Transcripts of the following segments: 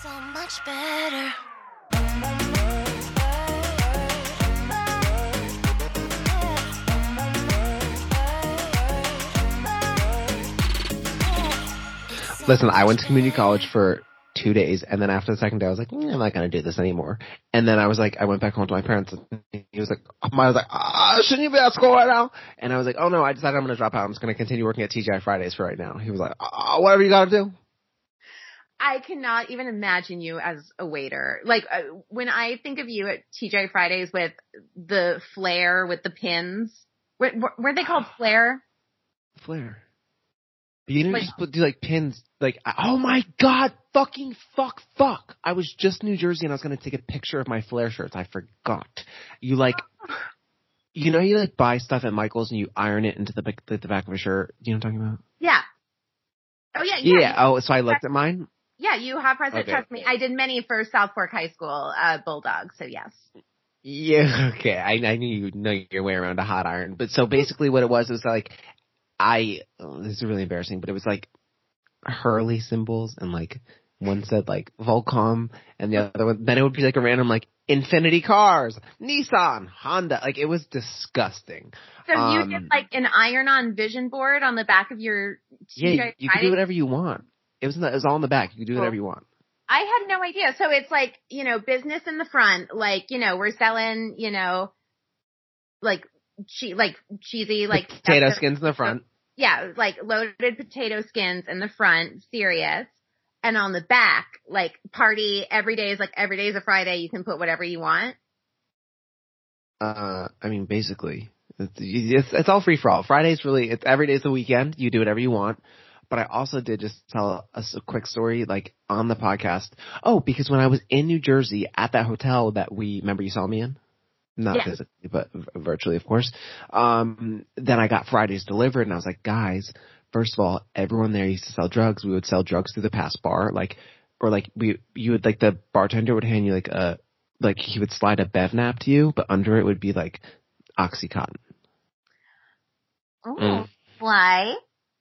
So much better. Listen, I went to community college for 2 days, and then after the second day, I was like, I'm not going to do this anymore. And then I was like, I went back home to my parents, and he was like, shouldn't you be at school right now? And I was like, oh no, I decided I'm going to drop out. I'm just going to continue working at TGI Fridays for right now. He was like, whatever you got to do. I cannot even imagine you as a waiter. Like, when I think of you at TGI Fridays with the flare with the pins, were they called flare? Flare. But you didn't just do like pins, like, oh my god, fuck. I was just in New Jersey and I was going to take a picture of my flare shirts. I forgot. You like, you know, you like buy stuff at Michael's and you iron it into the back of a shirt. Do you know what I'm talking about? Yeah. Oh yeah. Yeah. Oh, so I looked at mine? Yeah, you have present. Okay. Trust me. I did many for South Fork High School, Bulldogs, so yes. Yeah, okay. I knew you know your way around a hot iron. But so basically what it was like, this is really embarrassing, but it was like Hurley symbols, and like one said like Volcom, and the other one, then it would be like a random like Infinity Cars, Nissan, Honda. Like it was disgusting. So you did like an iron-on vision board on the back of your TGI Yeah, you could do whatever you want. It was all in the back. You could do whatever you want. I had no idea. So it's like, you know, business in the front, like, you know, we're selling, you know, like cheesy, like potato skins in the front. Yeah, like loaded potato skins in the front, serious. And on the back, like party, every day is a Friday. You can put whatever you want. I mean, basically, it's all free for all. Friday's really, it's every day's the weekend. You do whatever you want. But I also did just tell us a quick story, like on the podcast. Oh, because when I was in New Jersey at that hotel that remember you saw me in? Not physically, but virtually, of course. Then I got Fridays delivered, and I was like, guys, first of all, everyone there used to sell drugs. We would sell drugs through the pass bar, you would, like, the bartender would hand you like he would slide a Bevnap to you, but under it would be like Oxycontin. Oh, Fly.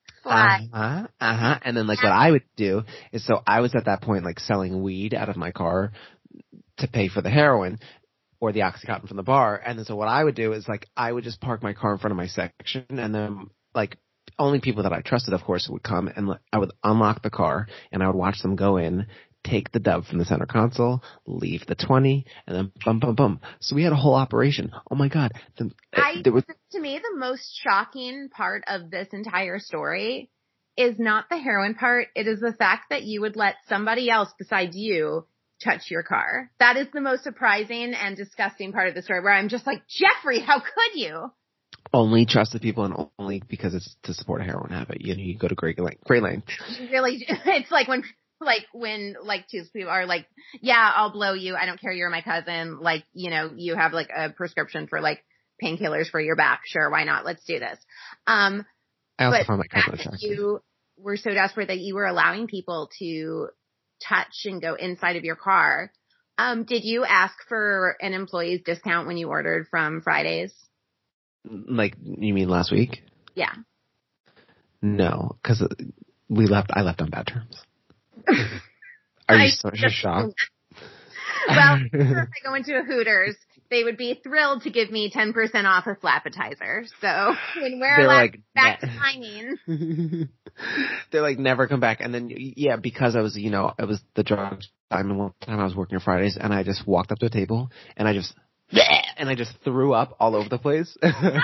And then like what I would do is, so I was at that point like selling weed out of my car to pay for the heroin or the Oxycontin from the bar. And then so what I would do is like I would just park my car in front of my section, and then like only people that I trusted, of course, would come, and I would unlock the car and I would watch them go in, take the dub from the center console, leave the 20, and then bum. So we had a whole operation. Oh my god. To me, the most shocking part of this entire story is not the heroin part. It is the fact that you would let somebody else besides you touch your car. That is the most surprising and disgusting part of the story, where I'm just like, Jeffrey, how could you? Only trusted people, and only because it's to support a heroin habit. You know, you go to great lengths. Really, it's like when two people are like, yeah, I'll blow you. I don't care. You're my cousin. Like, you know, you have like a prescription for like painkillers for your back. Sure. Why not? Let's do this. I also found my cousin attractive. You were so desperate that you were allowing people to touch and go inside of your car. Did you ask for an employee's discount when you ordered from Fridays? Like, you mean last week? Yeah. No, because I left on bad terms. Are you so shocked? Well, if I go into a Hooters, they would be thrilled to give me 10% off a Flappetizer. So when we're like back to timing. They're like, never come back. And then, yeah, because I was, you know, it was the drug time, and one time I was working on Fridays, and I just walked up to a table, and I just threw up all over the place.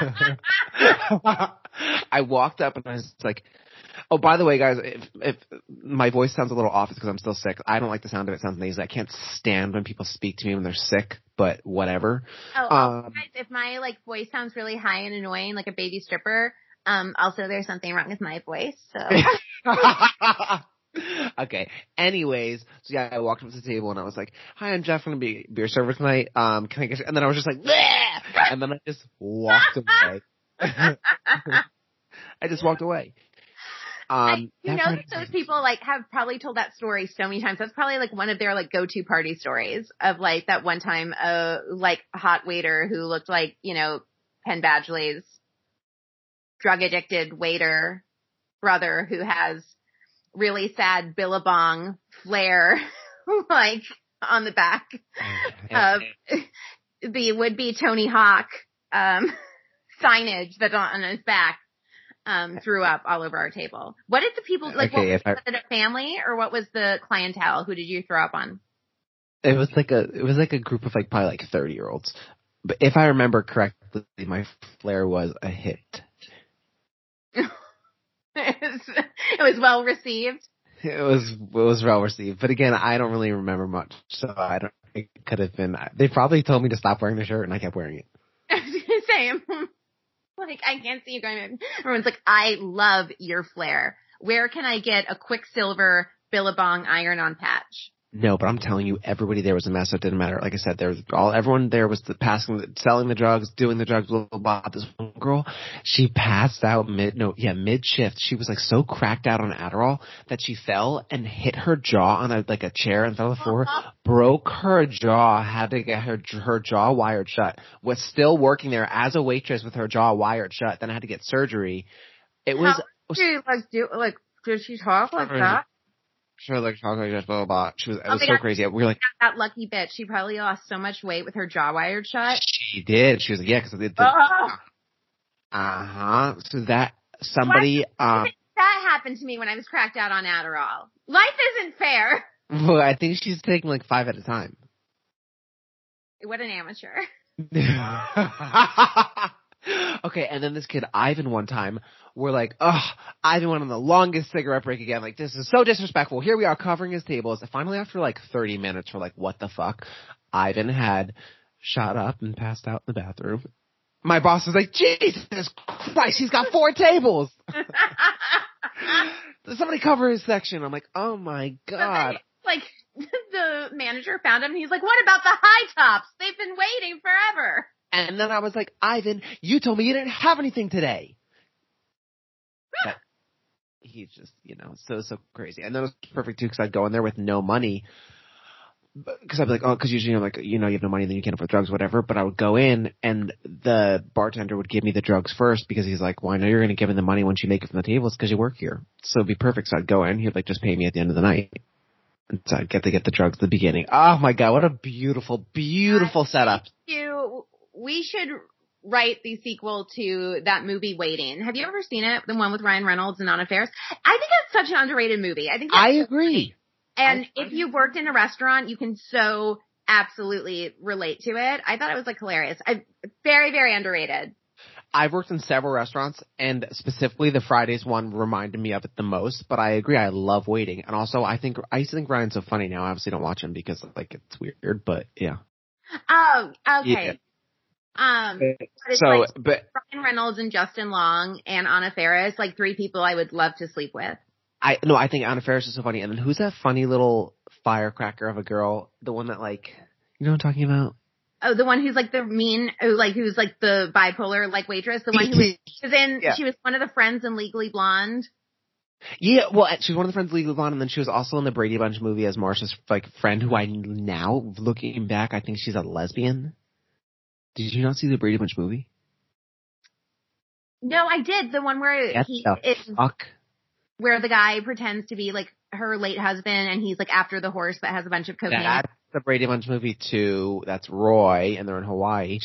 I walked up and I was like, oh, by the way, guys, if my voice sounds a little off, it's because I'm still sick. I don't like the sound of it. It sounds nasally. I can't stand when people speak to me when they're sick, but whatever. Guys, if my like voice sounds really high and annoying, like a baby stripper, also there's something wrong with my voice. So. Okay. Anyways, so yeah, I walked up to the table and I was like, "Hi, I'm Jeff. I'm gonna be your server tonight. Can I get?" And then I was just like, bleh! And then I just walked away. I just walked away. You know that those people like have probably told that story so many times. That's probably like one of their like go-to party stories of like that one time like a hot waiter who looked like, you know, Penn Badgley's drug addicted waiter brother who has really sad Billabong flair like on the back of the would-be Tony Hawk signage that's on his back threw up all over our table. What did the people like? Okay, was it a family or what was the clientele? Who did you throw up on? It was like a group of like probably like 30-year-olds. But if I remember correctly, my flair was a hit. It was well received. It was well received, but again, I don't really remember much, so I don't. It could have been. They probably told me to stop wearing the shirt, and I kept wearing it. Same. Like I can't see you going. Everyone's like, I love your flair. Where can I get a Quicksilver Billabong iron-on patch? No, but I'm telling you, everybody there was a mess. So it didn't matter. Like I said, everyone there was selling the drugs, doing the drugs, blah, blah, blah. This one girl, she passed out mid shift. She was like so cracked out on Adderall that she fell and hit her jaw on a chair and fell on the floor, broke her jaw, had to get her jaw wired shut, was still working there as a waitress with her jaw wired shut, then I had to get surgery. It was. Did she talk like that? She was like talking like this, blah, blah, blah. It was so crazy. We were like, that lucky bitch. She probably lost so much weight with her jaw wired shut. She did. She was like, yeah, because So that somebody, that happened to me when I was cracked out on Adderall. Life isn't fair. Well, I think she's taking like 5 at a time. What an amateur. Okay, and then this kid, Ivan, one time, we're like, Ivan went on the longest cigarette break again. Like, this is so disrespectful. Here we are covering his tables. And finally, after like 30 minutes, we're like, what the fuck? Ivan had shot up and passed out in the bathroom. My boss was like, Jesus Christ, he's got 4 tables. Somebody cover his section. I'm like, oh my God. Like, the manager found him and he's like, what about the high tops? They've been waiting forever. And then I was like, Ivan, you told me you didn't have anything today. But he's just, so crazy. And then it was perfect too, because I'd go in there with no money. Because I'd be like, because usually I'm like, you have no money, then you can't afford drugs, whatever. But I would go in, and the bartender would give me the drugs first, because he's like, well, I know you're going to give me the money once you make it from the tables because you work here. So it'd be perfect. So I'd go in, he'd like just pay me at the end of the night. And so I'd get to get the drugs at the beginning. Oh my God, what a beautiful, beautiful setup. We should write the sequel to that movie Waiting. Have you ever seen it? The one with Ryan Reynolds and Anna Faris? I think it's such an underrated movie. I agree. And if you worked in a restaurant, you can so absolutely relate to it. I thought it was like hilarious. Very, very underrated. I've worked in several restaurants, and specifically the Fridays one reminded me of it the most, but I agree. I love Waiting. And also I used to think Ryan's so funny. Now I obviously don't watch him because like it's weird, but yeah. Oh, okay. Yeah. But Ryan Reynolds and Justin Long and Anna Faris, like 3 people I would love to sleep with. I think Anna Faris is so funny. And then who's that funny little firecracker of a girl? The one that like, you know what I'm talking about? Oh, the one who's like the mean, who's like the bipolar like waitress. The one who was in, she was one of the friends in Legally Blonde. Yeah, well, she was one of the friends in Legally Blonde, and then she was also in the Brady Bunch movie as Marsha's like friend, who I now looking back, I think she's a lesbian. Did you not see the Brady Bunch movie? No, I did. The one where where the guy pretends to be like her late husband, and he's like after the horse that has a bunch of cocaine. That's the Brady Bunch movie too. That's Roy, and they're in Hawaii.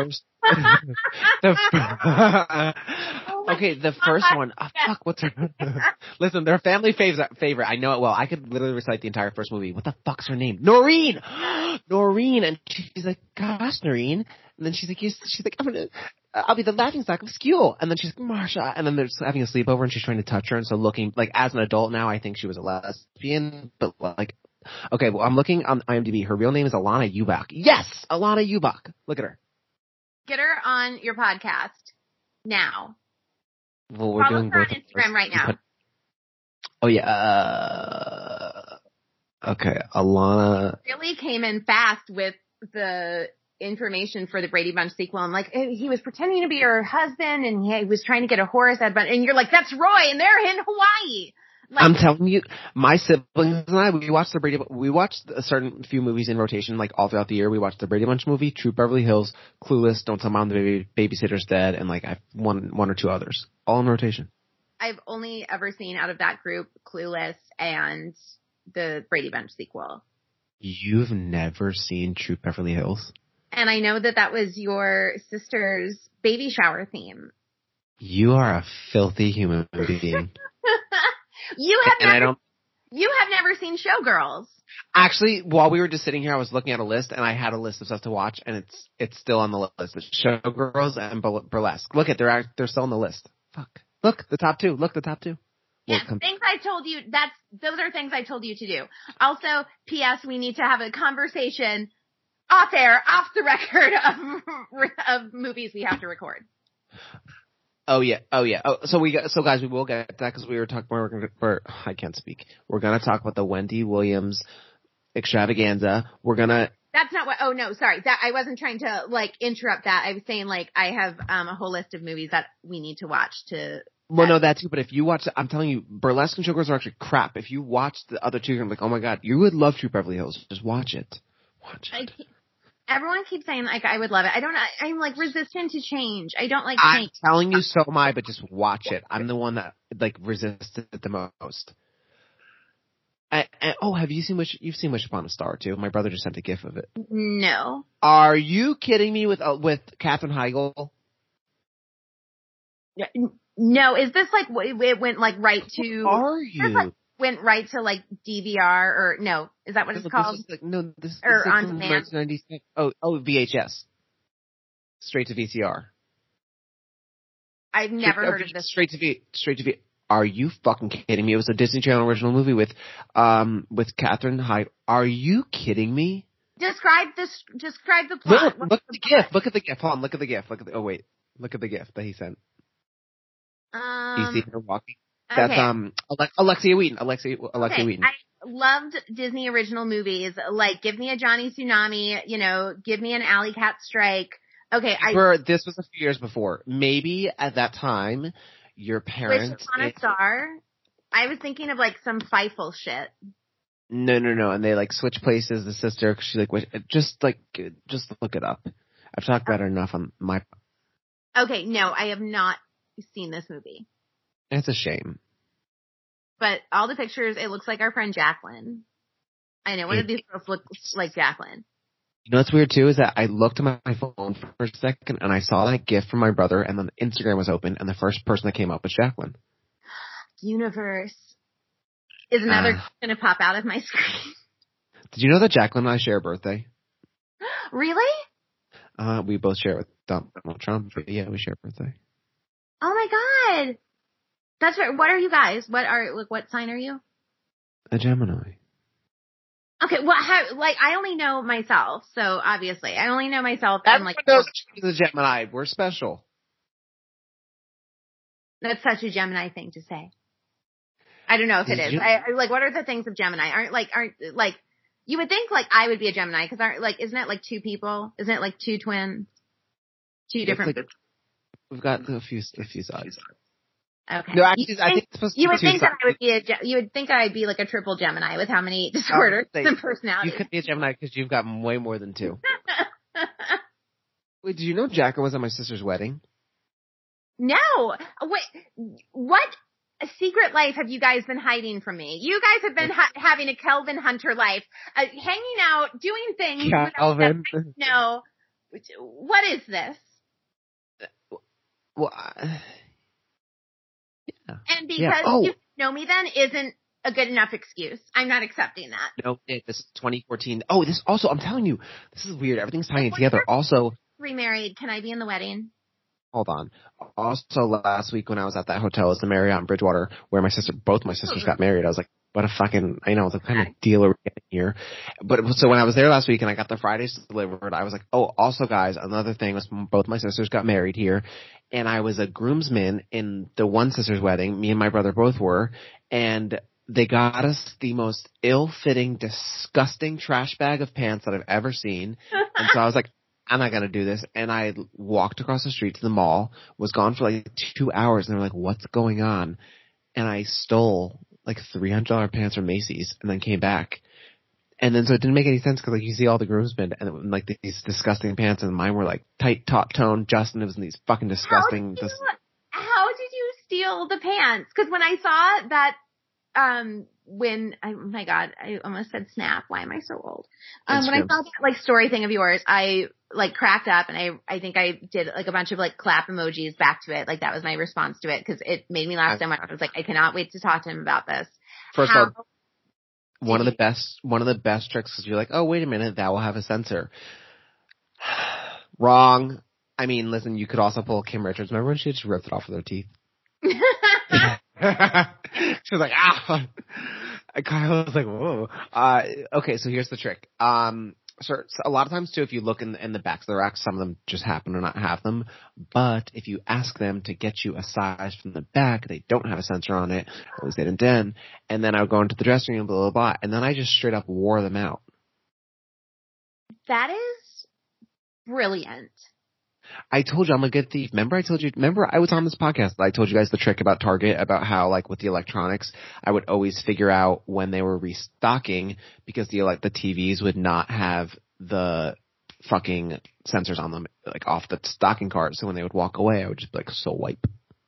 Okay, the first one. Oh, fuck, what's her? Listen, they're a family favorite. I know it well. I could literally recite the entire first movie. What the fuck's her name? Noreen! Noreen! And she's like, gosh, Noreen. And then she's like, I'll be the laughing stock of school. And then she's like, Marsha. And then they're just having a sleepover, and she's trying to touch her. And so looking, like, as an adult now, I think she was a lesbian. But, like, okay, well, I'm looking on IMDb. Her real name is Alana Ubach. Yes! Alana Ubach. Look at her. Get her on your podcast now. Well, we're doing her on Instagram right now. Oh, yeah. Okay, Alana. Really came in fast with the information for the Brady Bunch sequel. And like, he was pretending to be her husband, and he was trying to get a horse. And you're like, that's Roy, and they're in Hawaii. Like, I'm telling you, my siblings and I, we watched a certain few movies in rotation, like all throughout the year. We watched the Brady Bunch movie, True Beverly Hills, Clueless, Don't Tell Mom the Babysitter's Dead, and like I've one or two others, all in rotation. I've only ever seen out of that group Clueless and the Brady Bunch sequel. You've never seen True Beverly Hills? And I know that was your sister's baby shower theme. You are a filthy human being. You have never seen Showgirls. Actually, while we were just sitting here, I was looking at a list, and I had a list of stuff to watch, and it's still on the list. It's Showgirls and Burlesque. Look, they're still on the list. Fuck. Look, the top two. Yeah, things I told you. Those are things I told you to do. Also, P.S. We need to have a conversation off the record of movies we have to record. Oh yeah. So guys, we will get to that because we were talking. I can't speak. We're gonna talk about the Wendy Williams extravaganza. That's not what. Oh no, sorry. I wasn't trying to interrupt that. I was saying I have a whole list of movies that we need to watch to. Well, no, that too. But if you watch, I'm telling you, Burlesque and Showgirls are actually crap. If you watch the other two, you're like, oh my god, you would love True Beverly Hills. Just watch it. Everyone keeps saying I would love it. I don't. I'm resistant to change. I don't like change. I'm telling you, so am I. But just watch it. I'm the one that resisted it the most. Have you seen you've seen Wish Upon a Star too? My brother just sent a gif of it. No. Are you kidding me with Katherine Heigl? No. Is this it went right to? Who are you? Went right to DVR or no? Is that what it's called? This is on from demand. 1996. Oh, VHS. Straight to VCR. I've never heard of this. Straight to V. Are you fucking kidding me? It was a Disney Channel original movie with Katherine Heigl. Are you kidding me? Describe the plot. Look at the GIF. Look at the GIF. Hold on. Look at the GIF. Look at the GIF that he sent. You see her walking. That's okay. Alexia Wheaton. Alexia Wheaton. I loved Disney original movies. Give me a Johnny Tsunami. Give me an Alley Cat Strike. Okay, this was a few years before. Maybe at that time, your parents. Wish Upon a Star. I was thinking of some Feifel shit. No. And they switch places. The sister, cause she just look it up. I've talked about it enough on my. Okay, no, I have not seen this movie. It's a shame. But all the pictures, it looks like our friend Jacqueline. I know one of these girls looks like Jacqueline. You know what's weird too is that I looked at my phone for a second and I saw that GIF from my brother, and then Instagram was open, and the first person that came up was Jacqueline. Universe. Is another going to pop out of my screen? Did you know that Jacqueline and I share a birthday? Really? We both share it with Donald Trump. But yeah, we share a birthday. Oh my god. That's right. What are you guys? What sign are you? A Gemini. Okay, well, I only know myself, so obviously, I only know myself. Everyone knows she's a Gemini. We're special. That's such a Gemini thing to say. I don't know if it is. What are the things of Gemini? Aren't you would think I would be a Gemini because isn't it two people? Isn't it two twins? Two different. We've got a few sides. Okay. No, actually, I think it's supposed to be you would think that I would be you would think I'd be a triple Gemini with how many disorders and personalities. You could be a Gemini because you've got way more than two. Wait, did you know Jacko was at my sister's wedding? No. Wait, what secret life have you guys been hiding from me? You guys have been having a Kelvin Hunter life, hanging out, doing things. Kelvin. No. What is this? Well, yeah. And because you know me then isn't a good enough excuse. I'm not accepting that. No, this is 2014. Oh, this also, I'm telling you, this is weird. Everything's tying together. Also, remarried. Can I be in the wedding? Hold on. Also, last week when I was at that hotel, it's the Marriott in Bridgewater, where both my sisters got married. I was like, what a fucking, I know, what kind of deal are we getting here? But so when I was there last week and I got the Fridays delivered, I was like, oh, also guys, another thing was both my sisters got married here, and I was a groomsman in the one sister's wedding. Me and my brother both were, and they got us the most ill-fitting, disgusting trash bag of pants that I've ever seen. And so I was like, I'm not going to do this. And I walked across the street to the mall, was gone for 2 hours, and they were like, what's going on? And I stole $300 pants from Macy's and then came back. And then so it didn't make any sense because you see all the groomsmen and these disgusting pants, and mine were tight top tone. Justin, it was in these fucking disgusting. How did you steal the pants? Because when I saw that when oh my God, I almost said Snap. Why am I so old? Instagram. When I saw that like story thing of yours, I like cracked up and I think I did like a bunch of like clap emojis back to it. Like that was my response to it because it made me laugh so much. I was like, I cannot wait to talk to him about this. First of all, one of the best tricks is you're like, oh, wait a minute, that will have a sensor. Wrong. I mean, listen, you could also pull Kim Richards. Remember when she just ripped it off with her teeth? She was like, ah. Kyle was like, whoa. Okay, so here's the trick. So a lot of times too, if you look in the backs of the racks, some of them just happen to not have them. But if you ask them to get you a size from the back, they don't have a sensor on it. At least they didn't then. And then I would go into the dressing room, blah, blah, blah. And then I just straight up wore them out. That is brilliant. I told you I'm a good thief. Remember I was on this podcast. I told you guys the trick about Target, about how like with the electronics, I would always figure out when they were restocking because the TVs would not have the fucking sensors on them, like off the stocking cart. So when they would walk away, I would just be like, so wipe.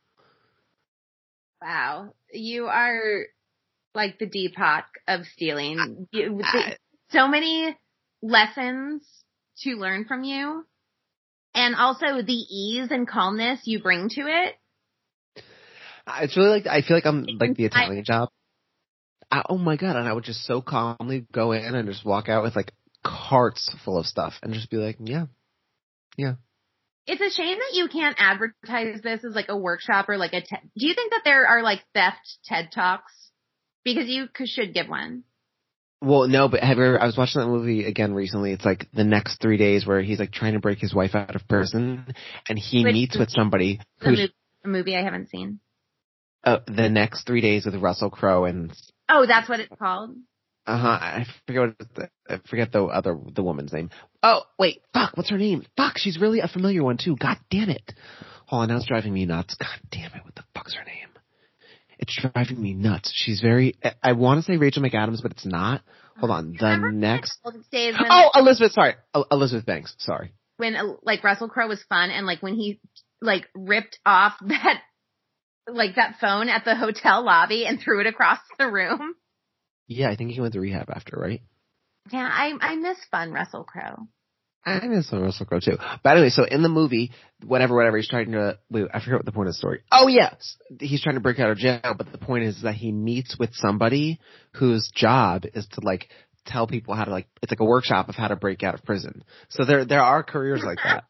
Wow. You are like the Deepak of stealing. So many lessons to learn from you. And also the ease and calmness you bring to it. It's really like, I feel like I'm like the Italian job. Oh my God. And I would just so calmly go in and just walk out with like carts full of stuff and just be like, yeah. It's a shame that you can't advertise this as like a workshop or like do you think that there are like theft TED Talks? Because you should give one. Well, no, but I was watching that movie again recently. It's like the next 3 days where he's like trying to break his wife out of prison and he meets with somebody who's a movie I haven't seen. The Next 3 Days with Russell Crowe and. Oh, that's what it's called. I forget the woman's name. Oh, wait, fuck, what's her name? Fuck, she's really a familiar one too. God damn it. Oh, now it's driving me nuts. God damn it, what the fuck's her name? It's driving me nuts. She's I want to say Rachel McAdams, but it's not. Hold on. Elizabeth, sorry. Elizabeth Banks, sorry. When, like, Russell Crowe was fun and, like, when he, like, ripped off that phone at the hotel lobby and threw it across the room. Yeah, I think he went to rehab after, right? Yeah, I miss fun Russell Crowe. I miss Russell Crowe too. But anyway, so in the movie, whatever, he's trying to, I forget what the point of the story. Oh yes! He's trying to break out of jail, but the point is that he meets with somebody whose job is to like tell people how to like, it's like a workshop of how to break out of prison. So there are careers like that.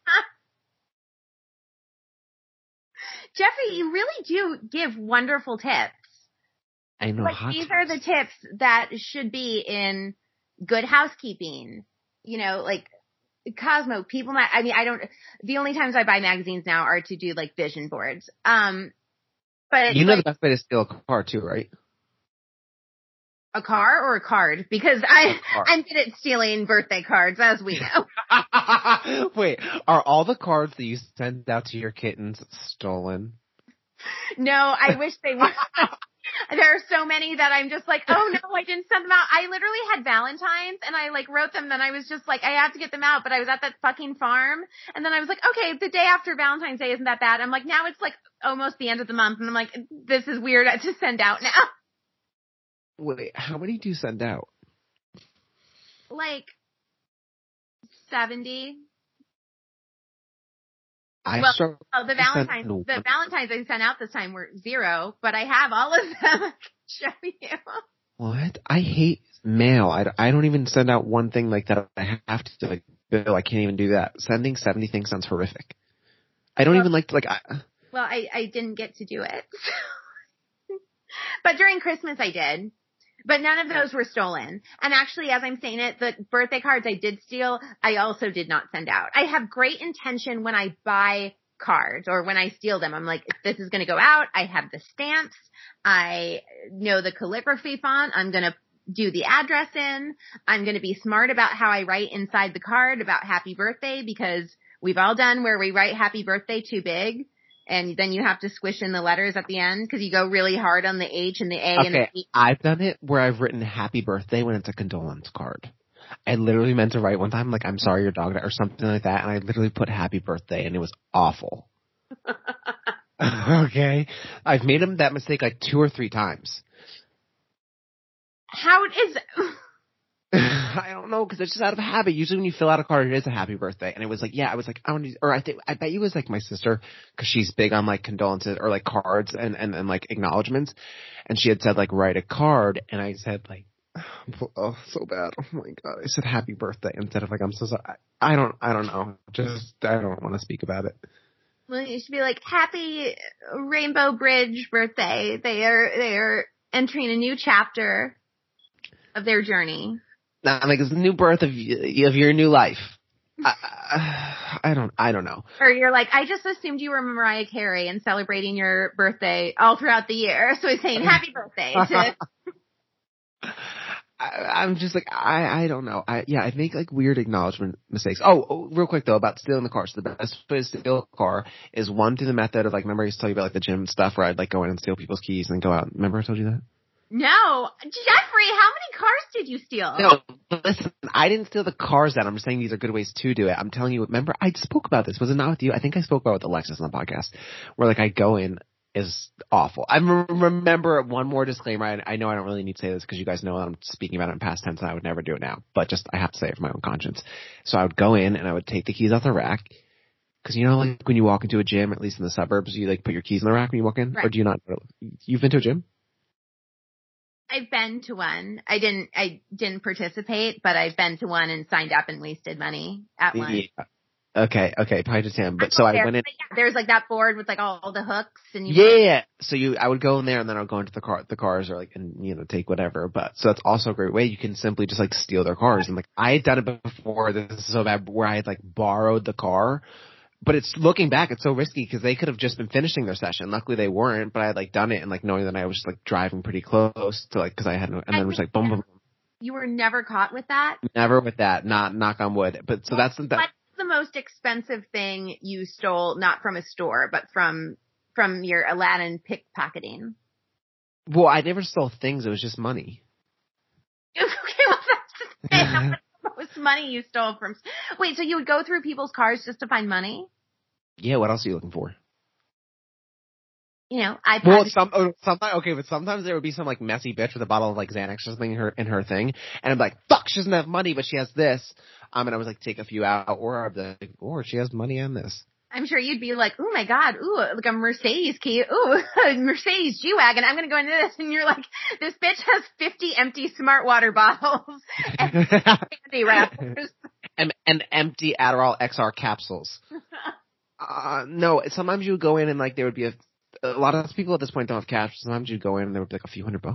Jeffrey, you really do give wonderful tips. I know. Like, these are the tips that should be in Good Housekeeping. You know, like, Cosmo, People, the only times I buy magazines now are to do like vision boards. But you know, like, the best way to steal a car too, right? A car or a card? Because I'm good at stealing birthday cards, as we know. Wait, are all the cards that you send out to your kittens stolen? No, I wish they were. There are so many that I'm just like, oh no, I didn't send them out. I literally had Valentine's and I like wrote them. Then I was just like, I have to get them out, but I was at that fucking farm. And then I was like, okay, the day after Valentine's Day isn't that bad. I'm like, now it's like almost the end of the month. And I'm like, this is weird to send out now. Wait, how many do you send out? Like 70. The Valentine's I sent out this time were 0, but I have all of them. Show you. What? I hate mail. I don't even send out one thing like that. I have to like bill. I can't even do that. Sending 70 things sounds horrific. I don't even like to Well, I didn't get to do it. But during Christmas I did. But none of those were stolen. And actually, as I'm saying it, the birthday cards I did steal, I also did not send out. I have great intention when I buy cards or when I steal them. I'm like, if this is going to go out, I have the stamps. I know the calligraphy font. I'm going to do the address in. I'm going to be smart about how I write inside the card about happy birthday, because we've all done where we write happy birthday too big. And then you have to squish in the letters at the end because you go really hard on the H and the A. Okay, and the E. I've done it where I've written happy birthday when it's a condolence card. I literally meant to write one time, like, I'm sorry your dog died or something like that, and I literally put happy birthday, and it was awful. Okay? I've made that mistake like 2 or 3 times. How is... I don't know, because it's just out of habit. Usually when you fill out a card, it is a happy birthday. And it was like, yeah, I was like, I want to, or I bet you it was like my sister, because she's big on like condolences or like cards and like acknowledgements. And she had said like, write a card. And I said like, oh, so bad. Oh my God. I said happy birthday instead of like, I'm so sorry. I don't know. Just, I don't want to speak about it. Well, you should be like, happy Rainbow Bridge birthday. They are entering a new chapter of their journey. I'm like, it's the new birth of your new life. I don't know. Or you're like, I just assumed you were Mariah Carey and celebrating your birthday all throughout the year. So he's saying happy birthday to... I'm just like, I don't know. I make like weird acknowledgement mistakes. Oh, real quick though, about stealing the car. So the best way to steal a car is one, through the method of like, remember I used to tell you about like the gym stuff where I'd like go in and steal people's keys and go out. Remember I told you that? No. Jeffrey, how many cars did you steal? No, listen, I didn't steal the cars then. I'm just saying these are good ways to do it. I'm telling you, remember, I spoke about this. Was it not with you? I think I spoke about it with Alexis on the podcast, where like I go in is awful. I remember one more disclaimer. I know I don't really need to say this because you guys know I'm speaking about it in past tense and I would never do it now, but just I have to say it for my own conscience. So I would go in and I would take the keys off the rack. Cause you know, like when you walk into a gym, at least in the suburbs, you like put your keys in the rack when you walk in, right. Or do you not? You've been to a gym? I've been to one. I didn't participate, but I've been to one and signed up and wasted money at one. Yeah. Okay, probably just him. But so I went in. Yeah, there's like that board with like all the hooks and yeah. So I would go in there and then I would go into the cars or like, and you know, take whatever. But so that's also a great way. You can simply just like steal their cars. And like I had done it before. This is so bad where I had like borrowed the car. But it's looking back, it's so risky because they could have just been finishing their session. Luckily they weren't, but I had like done it and like knowing that I was just, like driving pretty close to like, cause I had no, and then it was like boom, boom, boom. You were never caught with that? Never with that, not knock on wood. But so that's what's the most expensive thing you stole, not from a store, but from your Aladdin pickpocketing? Well, I never stole things. It was just money. Okay, well that's the thing. Most money you stole from... Wait, so you would go through people's cars just to find money? Yeah, what else are you looking for? You know, iPad. Well, but sometimes there would be some like messy bitch with a bottle of like Xanax or something in her thing, and I'm like, fuck, she doesn't have money, but she has this. And I was like, take a few out, or she has money on this. I'm sure you'd be like, oh my God, ooh, like a Mercedes key, ooh, a Mercedes G-Wagon, I'm gonna go into this, and you're like, this bitch has 50 empty Smart Water bottles and candy wrappers. and empty Adderall XR capsules. No, sometimes you would go in and like there would be a lot of people at this point don't have cash. Sometimes you'd go in and there would be like a few $100.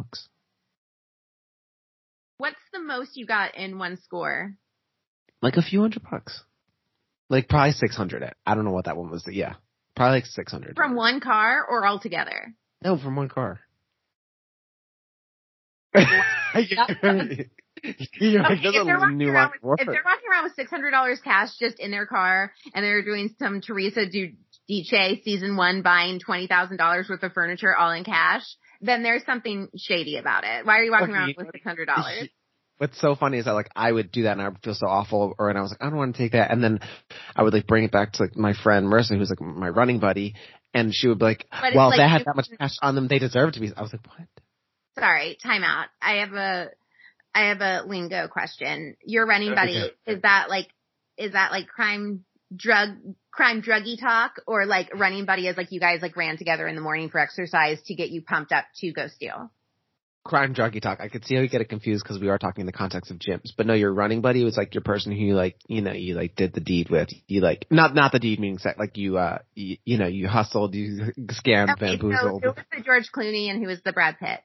What's the most you got in one score? Like a few $100. Like probably 600. I don't know what that one was. Yeah, probably like 600. From one car or all together? No, from one car. If they're walking around with $600 cash just in their car and they're doing some Teresa Giudice season 1 buying $20,000 worth of furniture all in cash, then there's something shady about it. Why are you walking around with $600? What's so funny is that like I would do that and I would feel so awful, and I was like, I don't want to take that, and then I would like bring it back to like my friend Marissa, who's like my running buddy, and she would be like, well, if they had that much cash on them, they deserve to be. I was like, what? Sorry, time out. I have a lingo question. Your running buddy, is that like crime druggy talk, or like running buddy is like you guys like ran together in the morning for exercise to get you pumped up to go steal? Crime druggy talk. I could see how you get it confused because we are talking in the context of gyms. But no, your running buddy was like your person who you like, you know, you like did the deed with. You like not the deed meaning sex, like you you hustled, you scammed, okay, bamboozled. So who was the George Clooney and who was the Brad Pitt?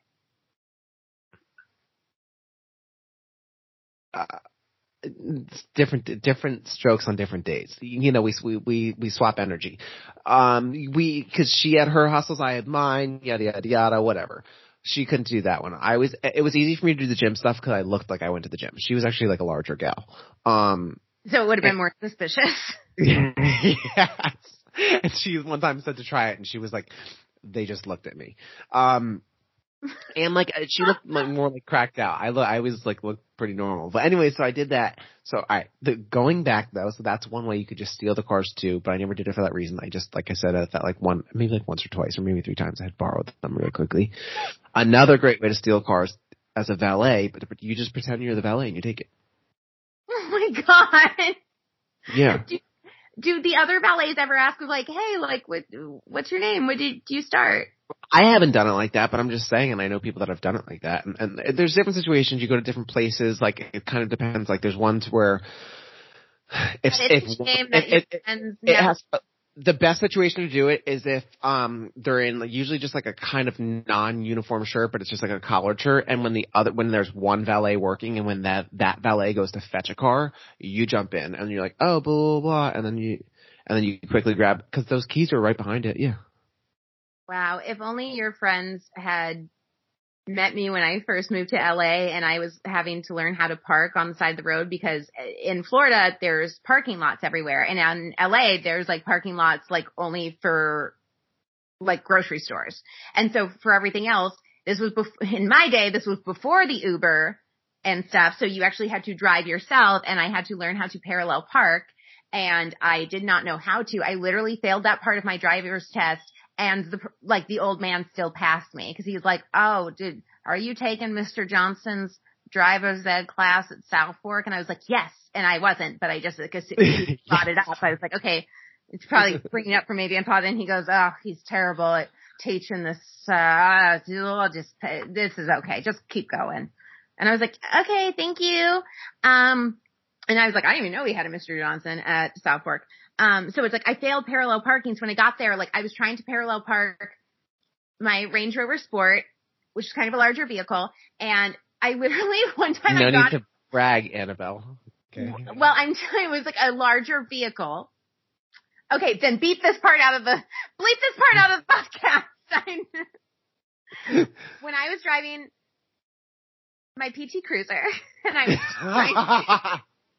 Different strokes on different days. You know, we swap energy. Cause she had her hustles, I had mine, yada, yada, yada, whatever. She couldn't do that one. It was easy for me to do the gym stuff because I looked like I went to the gym. She was actually like a larger gal. So it would have been more suspicious. Yes. And she one time said to try it and she was like, they just looked at me. And like she looked like more like cracked out. I always like looked pretty normal. But anyway, so I did that. So going back though, so that's one way you could just steal the cars too. But I never did it for that reason. I just, like I said, I thought like maybe like once or twice or maybe 3 times I had borrowed them really quickly. Another great way to steal cars as a valet, but you just pretend you're the valet and you take it. Oh my God. Yeah. Do the other valets ever ask, like, hey, like, what's your name? Do you start? I haven't done it like that, but I'm just saying, and I know people that have done it like that. And there's different situations. You go to different places. Like, it kind of depends. Like, there's ones where the best situation to do it is if they're in like, usually just like a kind of non-uniform shirt, but it's just like a collared shirt. And when there's one valet working, and when that valet goes to fetch a car, you jump in and you're like, oh, blah blah blah, and then you quickly grab, because those keys are right behind it. Yeah. Wow, if only your friends had met me when I first moved to LA and I was having to learn how to park on the side of the road, because in Florida there's parking lots everywhere, and in LA there's like parking lots like only for like grocery stores. And so for everything else, in my day, this was before the Uber and stuff, so you actually had to drive yourself, and I had to learn how to parallel park, and I did not know how to. I literally failed that part of my driver's test. And the old man still passed me, because he was like, oh, are you taking Mr. Johnson's driver's ed class at South Fork? And I was like, yes. And I wasn't, but I just he brought it up. I was like, okay, it's probably bringing up for maybe I'm father. And he goes, oh, he's terrible at teaching this. This is okay. Just keep going. And I was like, okay, thank you. And I was like, I didn't even know we had a Mr. Johnson at South Fork. So it's like I failed parallel parking. So when I got there, like I was trying to parallel park my Range Rover Sport, which is kind of a larger vehicle. And I literally one time no need to brag, Annabelle. Okay. Well, I'm telling you, it was like a larger vehicle. Okay, then bleep this part out of the podcast. When I was driving my PT Cruiser, and I was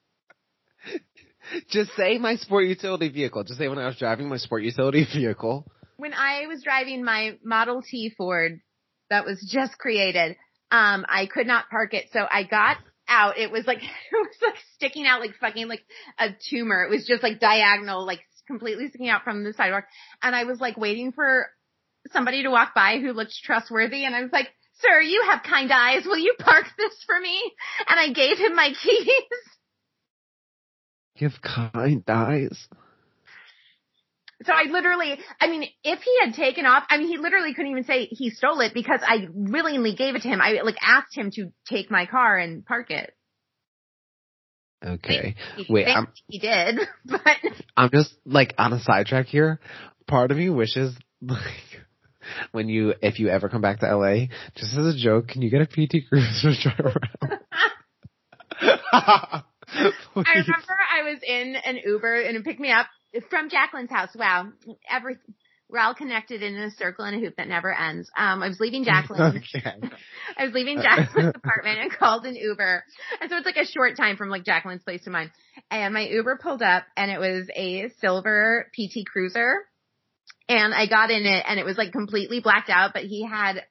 just say my sport utility vehicle. Just say when I was driving my sport utility vehicle. When I was driving my Model T Ford that was just created, I could not park it. So I got out. It was like sticking out like fucking like a tumor. It was just like diagonal, like completely sticking out from the sidewalk. And I was like waiting for somebody to walk by who looked trustworthy. And I was like, sir, you have kind eyes. Will you park this for me? And I gave him my keys. You have kind eyes. So if he had taken off, he literally couldn't even say he stole it, because I willingly gave it to him. I asked him to take my car and park it. Okay. He did, but I'm just on a sidetrack here. Part of me wishes if you ever come back to LA, just as a joke, can you get a PT Cruiser to drive around? I remember I was in an Uber and it picked me up from Jacqueline's house. Wow. We're all connected in a circle and a hoop that never ends. I was leaving Jacqueline. Okay. I was leaving Jacqueline's apartment and called an Uber. And so it's like a short time from Jacqueline's place to mine. And my Uber pulled up and it was a silver PT Cruiser. And I got in it and it was completely blacked out, but he had,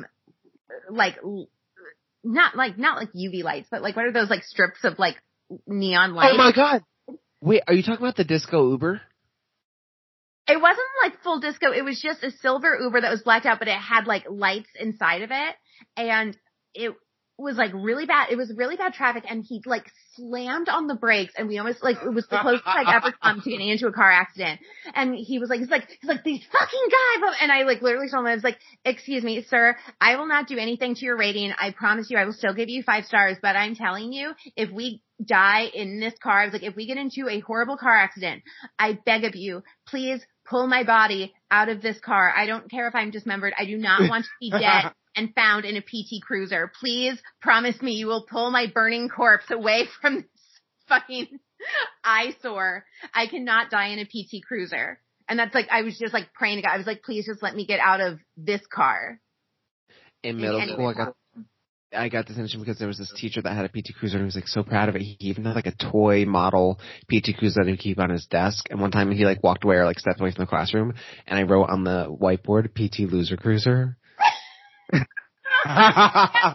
not UV lights, but what are those strips of neon lights? Oh my God. Wait, are you talking about the disco Uber? It wasn't full disco. It was just a silver Uber that was blacked out, but it had lights inside of it. And it was really bad. It was really bad traffic. And he slammed on the brakes and we almost it was the closest I'd ever come to getting into a car accident. And he was he's like, these fucking guys. And I literally told him, I was like, excuse me, sir, I will not do anything to your rating. I promise you, I will still give you 5 stars. But I'm telling you, if we die in this car, I was like, if we get into a horrible car accident, I beg of you, please pull my body out of this car. I don't care if I'm dismembered. I do not want to be dead and found in a PT Cruiser. Please promise me you will pull my burning corpse away from this fucking eyesore. I cannot die in a PT Cruiser. And that's I was just praying to God. I was like, please just let me get out of this car. In middle school, I got this attention because there was this teacher that had a PT Cruiser and he was so proud of it. He even had a toy model PT Cruiser that he would keep on his desk. And one time he walked away or stepped away from the classroom and I wrote on the whiteboard, PT Loser Cruiser. I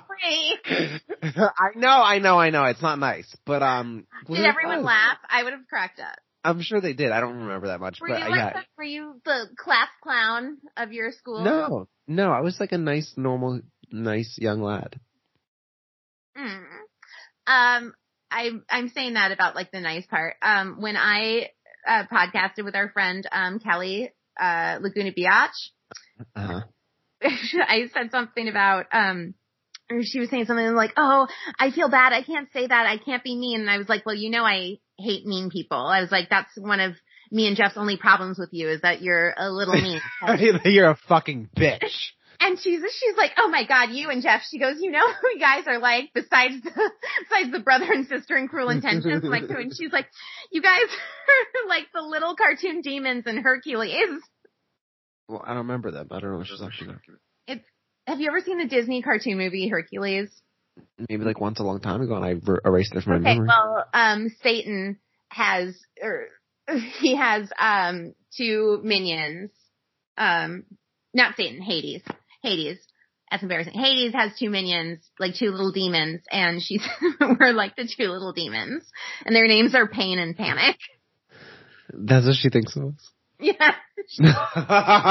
know. It's not nice, but did everyone laugh? I would have cracked up. I'm sure they did. I don't remember that much. Were you the class clown of your school? No. I was a nice, normal, nice young lad. I'm saying that about like the nice part. When I podcasted with our friend Kelly Laguna Biatch, I said something about she was saying something like, "Oh, I feel bad. I can't say that. I can't be mean." And I was like, "Well, you know, I hate mean people." I was like, "That's one of me and Jeff's only problems with you is that you're a little mean." You're a fucking bitch. And she's like, "Oh my God, you and Jeff." She goes, "You know who you guys are like besides the brother and sister in Cruel Intentions?" Like, and she's like, "You guys are like the little cartoon demons in Hercules." Well, I don't remember them. I don't know what she's talking about. Have you ever seen the Disney cartoon movie Hercules? Maybe like once a long time ago, and I erased it from my memory. Well, Satan has two minions. Not Satan, Hades. That's embarrassing. Hades has two minions, like two little demons, and we're like the two little demons, and their names are Pain and Panic. That's what she thinks of us. Yeah. So when you're like,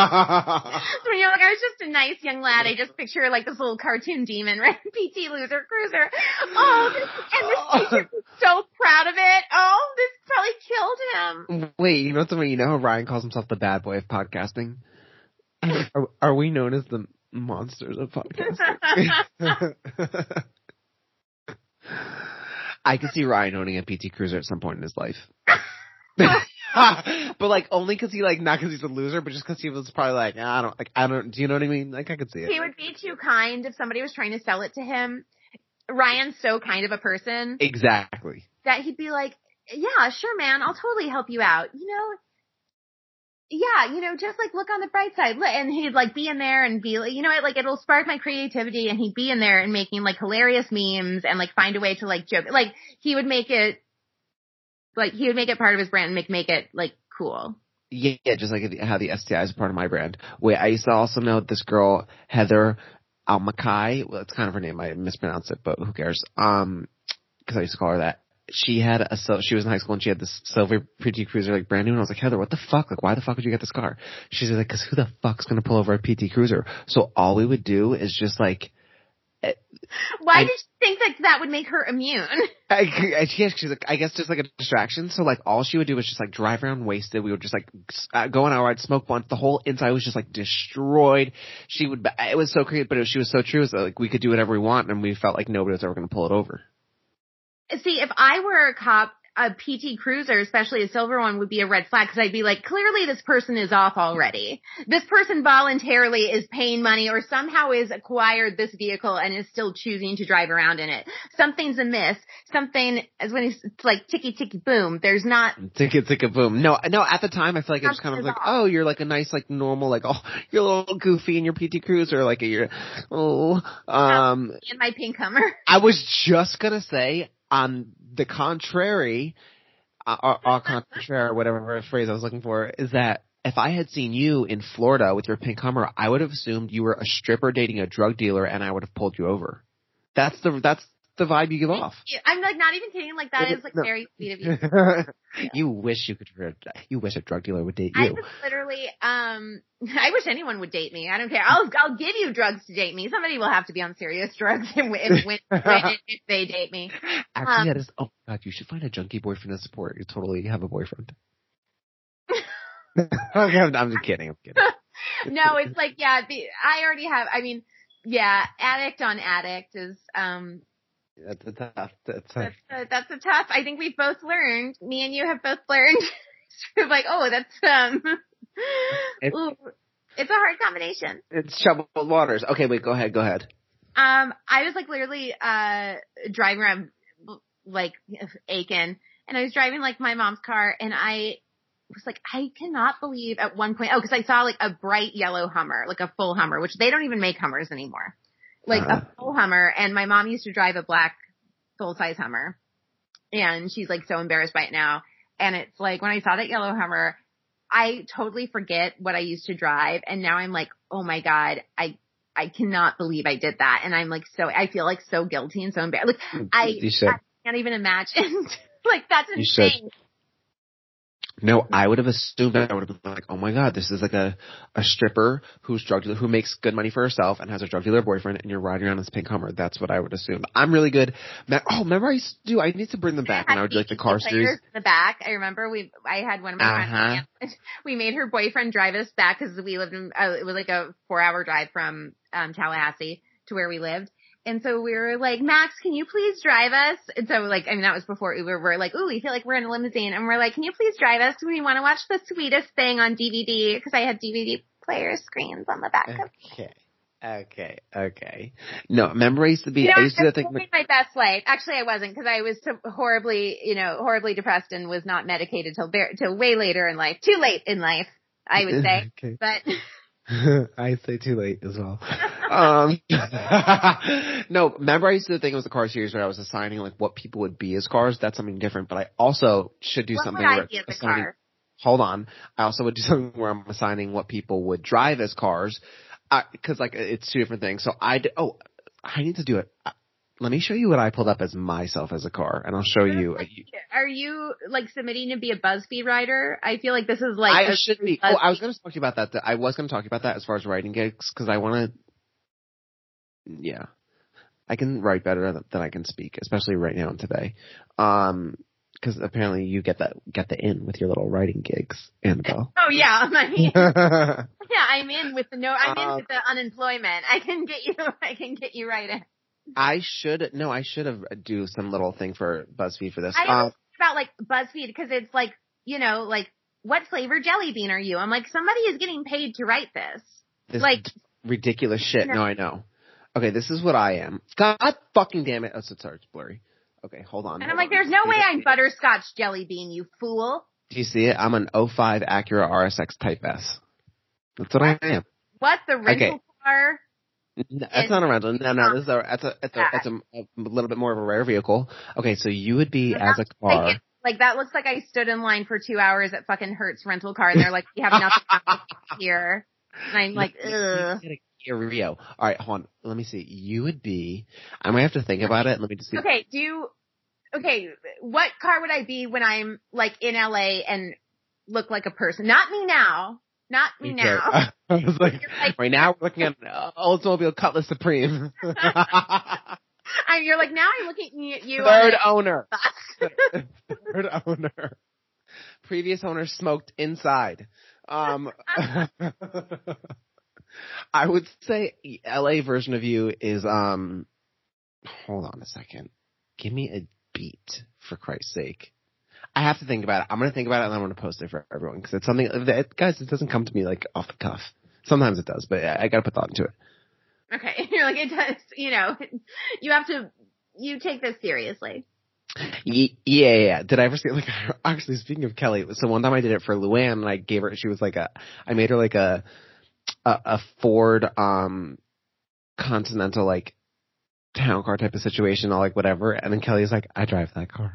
I was just a nice young lad, I just picture like this little cartoon demon, right? PT Loser Cruiser. Oh, and this teacher was so proud of it. Oh, this probably killed him. Wait, you know something? You know how Ryan calls himself the bad boy of podcasting? Are we known as the monsters of podcasting? I could see Ryan owning a PT Cruiser at some point in his life. But like only because he like not because he's a loser, but just because he was probably like I don't. Do you know what I mean? Like I could see it. He would be too kind if somebody was trying to sell it to him. Ryan's so kind of a person. Exactly. That he'd be like, "Yeah, sure, man, I'll totally help you out. Yeah, just like look on the bright side." And he'd like be in there and be like, like it'll spark my creativity, and he'd be in there and making like hilarious memes and like find a way to like joke. Like he would make it part of his brand and make it like cool. Yeah, just like how the STI is part of my brand. Wait, I used to also know this girl, Heather Almakai. Well, it's kind of her name. I mispronounced it, but who cares? Because I used to call her that. She was in high school and she had this silver PT Cruiser, like brand new. And I was like, Heather, what the fuck? Like, why the fuck did you get this car? She said, like, because who the fuck's going to pull over a PT Cruiser? So all we would do is just like, why did you think that would make her immune? She's like, I guess just like a distraction. So like all she would do was just like drive around wasted. We would just like go on our ride, smoke blunt. The whole inside was just like destroyed. It was so crazy, but she was so true. It was like we could do whatever we want, and we felt like nobody was ever going to pull it over. See, if I were a cop, a PT Cruiser, especially a silver one, would be a red flag because I'd be like, clearly this person is off already. This person voluntarily is paying money or somehow has acquired this vehicle and is still choosing to drive around in it. Something's amiss. Something, as when it's like ticky ticky boom. There's not ticky ticky boom. No. At the time, I feel like it was kind of like, oh, you're like a nice, like normal, like oh, you're a little goofy in your PT Cruiser, like in my pink Hummer. I was just gonna say. On the contrary, whatever phrase I was looking for, is that if I had seen you in Florida with your pink Hummer, I would have assumed you were a stripper dating a drug dealer, and I would have pulled you over. That's the vibe you give off. I'm like not even kidding. Like that is like very sweet of you. You wish a drug dealer would date you. I was literally, I wish anyone would date me. I don't care. I'll give you drugs to date me. Somebody will have to be on serious drugs if they date me. Actually, that is. Oh God, you should find a junkie boyfriend to support. You totally have a boyfriend. I'm just kidding. No, it's like I already have. I mean, addict on addict is That's a tough. That's a tough. I think we've both learned. Me and you have both learned. Sort of like, oh, that's it's a hard combination. It's troubled waters. Okay, wait. Go ahead. I was like literally driving around like Aiken, and I was driving like my mom's car, and I was like, I cannot believe at one point. Oh, because I saw like a bright yellow Hummer, like a full Hummer, which they don't even make Hummers anymore. Like a full Hummer, and my mom used to drive a black full-size Hummer, and she's like so embarrassed by it now. And it's like when I saw that yellow Hummer, I totally forget what I used to drive, and now I'm like, oh my God, I cannot believe I did that, and I'm like I feel like so guilty and so embarrassed. Like I can't even imagine. Like that's insane. No, I would have assumed that I would have been like, oh my god, this is like a stripper who makes good money for herself and has a drug dealer boyfriend, and you're riding around in this pink Hummer. That's what I would assume. I'm really good. Remember I used to do? I need to bring them back when I would do like the car series. In the back, I remember I had one of my friends. We made her boyfriend drive us back because we lived in. It was like a 4-hour drive from Tallahassee to where we lived. And so we were like, Max, can you please drive us? And so like, I mean, that was before Uber. We're like, ooh, we feel like we're in a limousine. And we're like, can you please drive us? We want to watch The Sweetest Thing on DVD because I had DVD player screens on the back of Okay. No, remember I used to be, I used to think my best life. Actually, I wasn't because I was horribly depressed and was not medicated till way later in life. Too late in life, I would say. Okay. But I say too late as well. No, remember I used to think it was the car series where I was assigning like what people would be as cars. That's something different, but I also should do something where hold on. I also would do something where I'm assigning what people would drive as cars. Cause like it's two different things. So I need to do it. Let me show you what I pulled up as myself as a car, and I'll show you. Are you like submitting to be a BuzzFeed writer? I feel like this is like I should be. Oh, I was going to talk to you about that. I was going to talk about that as far as writing gigs because I want to. Yeah, I can write better than I can speak, especially right now and today. Because apparently you get the in with your little writing gigs, Annabelle. Oh yeah, I mean, yeah, I'm in with the unemployment. I can get you writing. I should have do some little thing for BuzzFeed for this. I always think about like BuzzFeed because it's like, like what flavor jelly bean are you? I'm like, somebody is getting paid to write this like ridiculous shit. No, I know. Okay, this is what I am. God fucking damn it. Oh, sorry, it's blurry. Okay, hold on. And I'm like, there's no way I'm butterscotch jelly bean, you fool. Do you see it? I'm an 05 Acura RSX Type S. That's what I am. What, the rental car? That's not a rental. No. This is that's a little bit more of a rare vehicle. Okay, so you would be as a car. Like that looks like I stood in line for 2 hours at fucking Hertz rental car, and they're like, we have nothing here. And I'm like, ugh. Kia Rio. All right, hold on. Let me see. You would be. I might have to think about it. Let me just see. Okay. What car would I be when I'm like in LA and look like a person? Not me now. Not me now. I was like, right now we're looking at an Oldsmobile Cutlass Supreme. You're like, now I'm looking at you. Third owner. Third owner. Previous owner smoked inside. I would say LA version of you is, hold on a second. Give me a beat, for Christ's sake. I have to think about it. I'm going to think about it and I'm going to post it for everyone because it's something that, guys, it doesn't come to me like off the cuff. Sometimes it does, but I got to put thought into it. Okay. You're like, it does, you take this seriously. Yeah. Did I ever see, like, actually speaking of Kelly, so one time I did it for Luann and I gave her, she was like I made her like a Ford, Continental, like, town car type of situation, all like whatever. And then Kelly's like, I drive that car.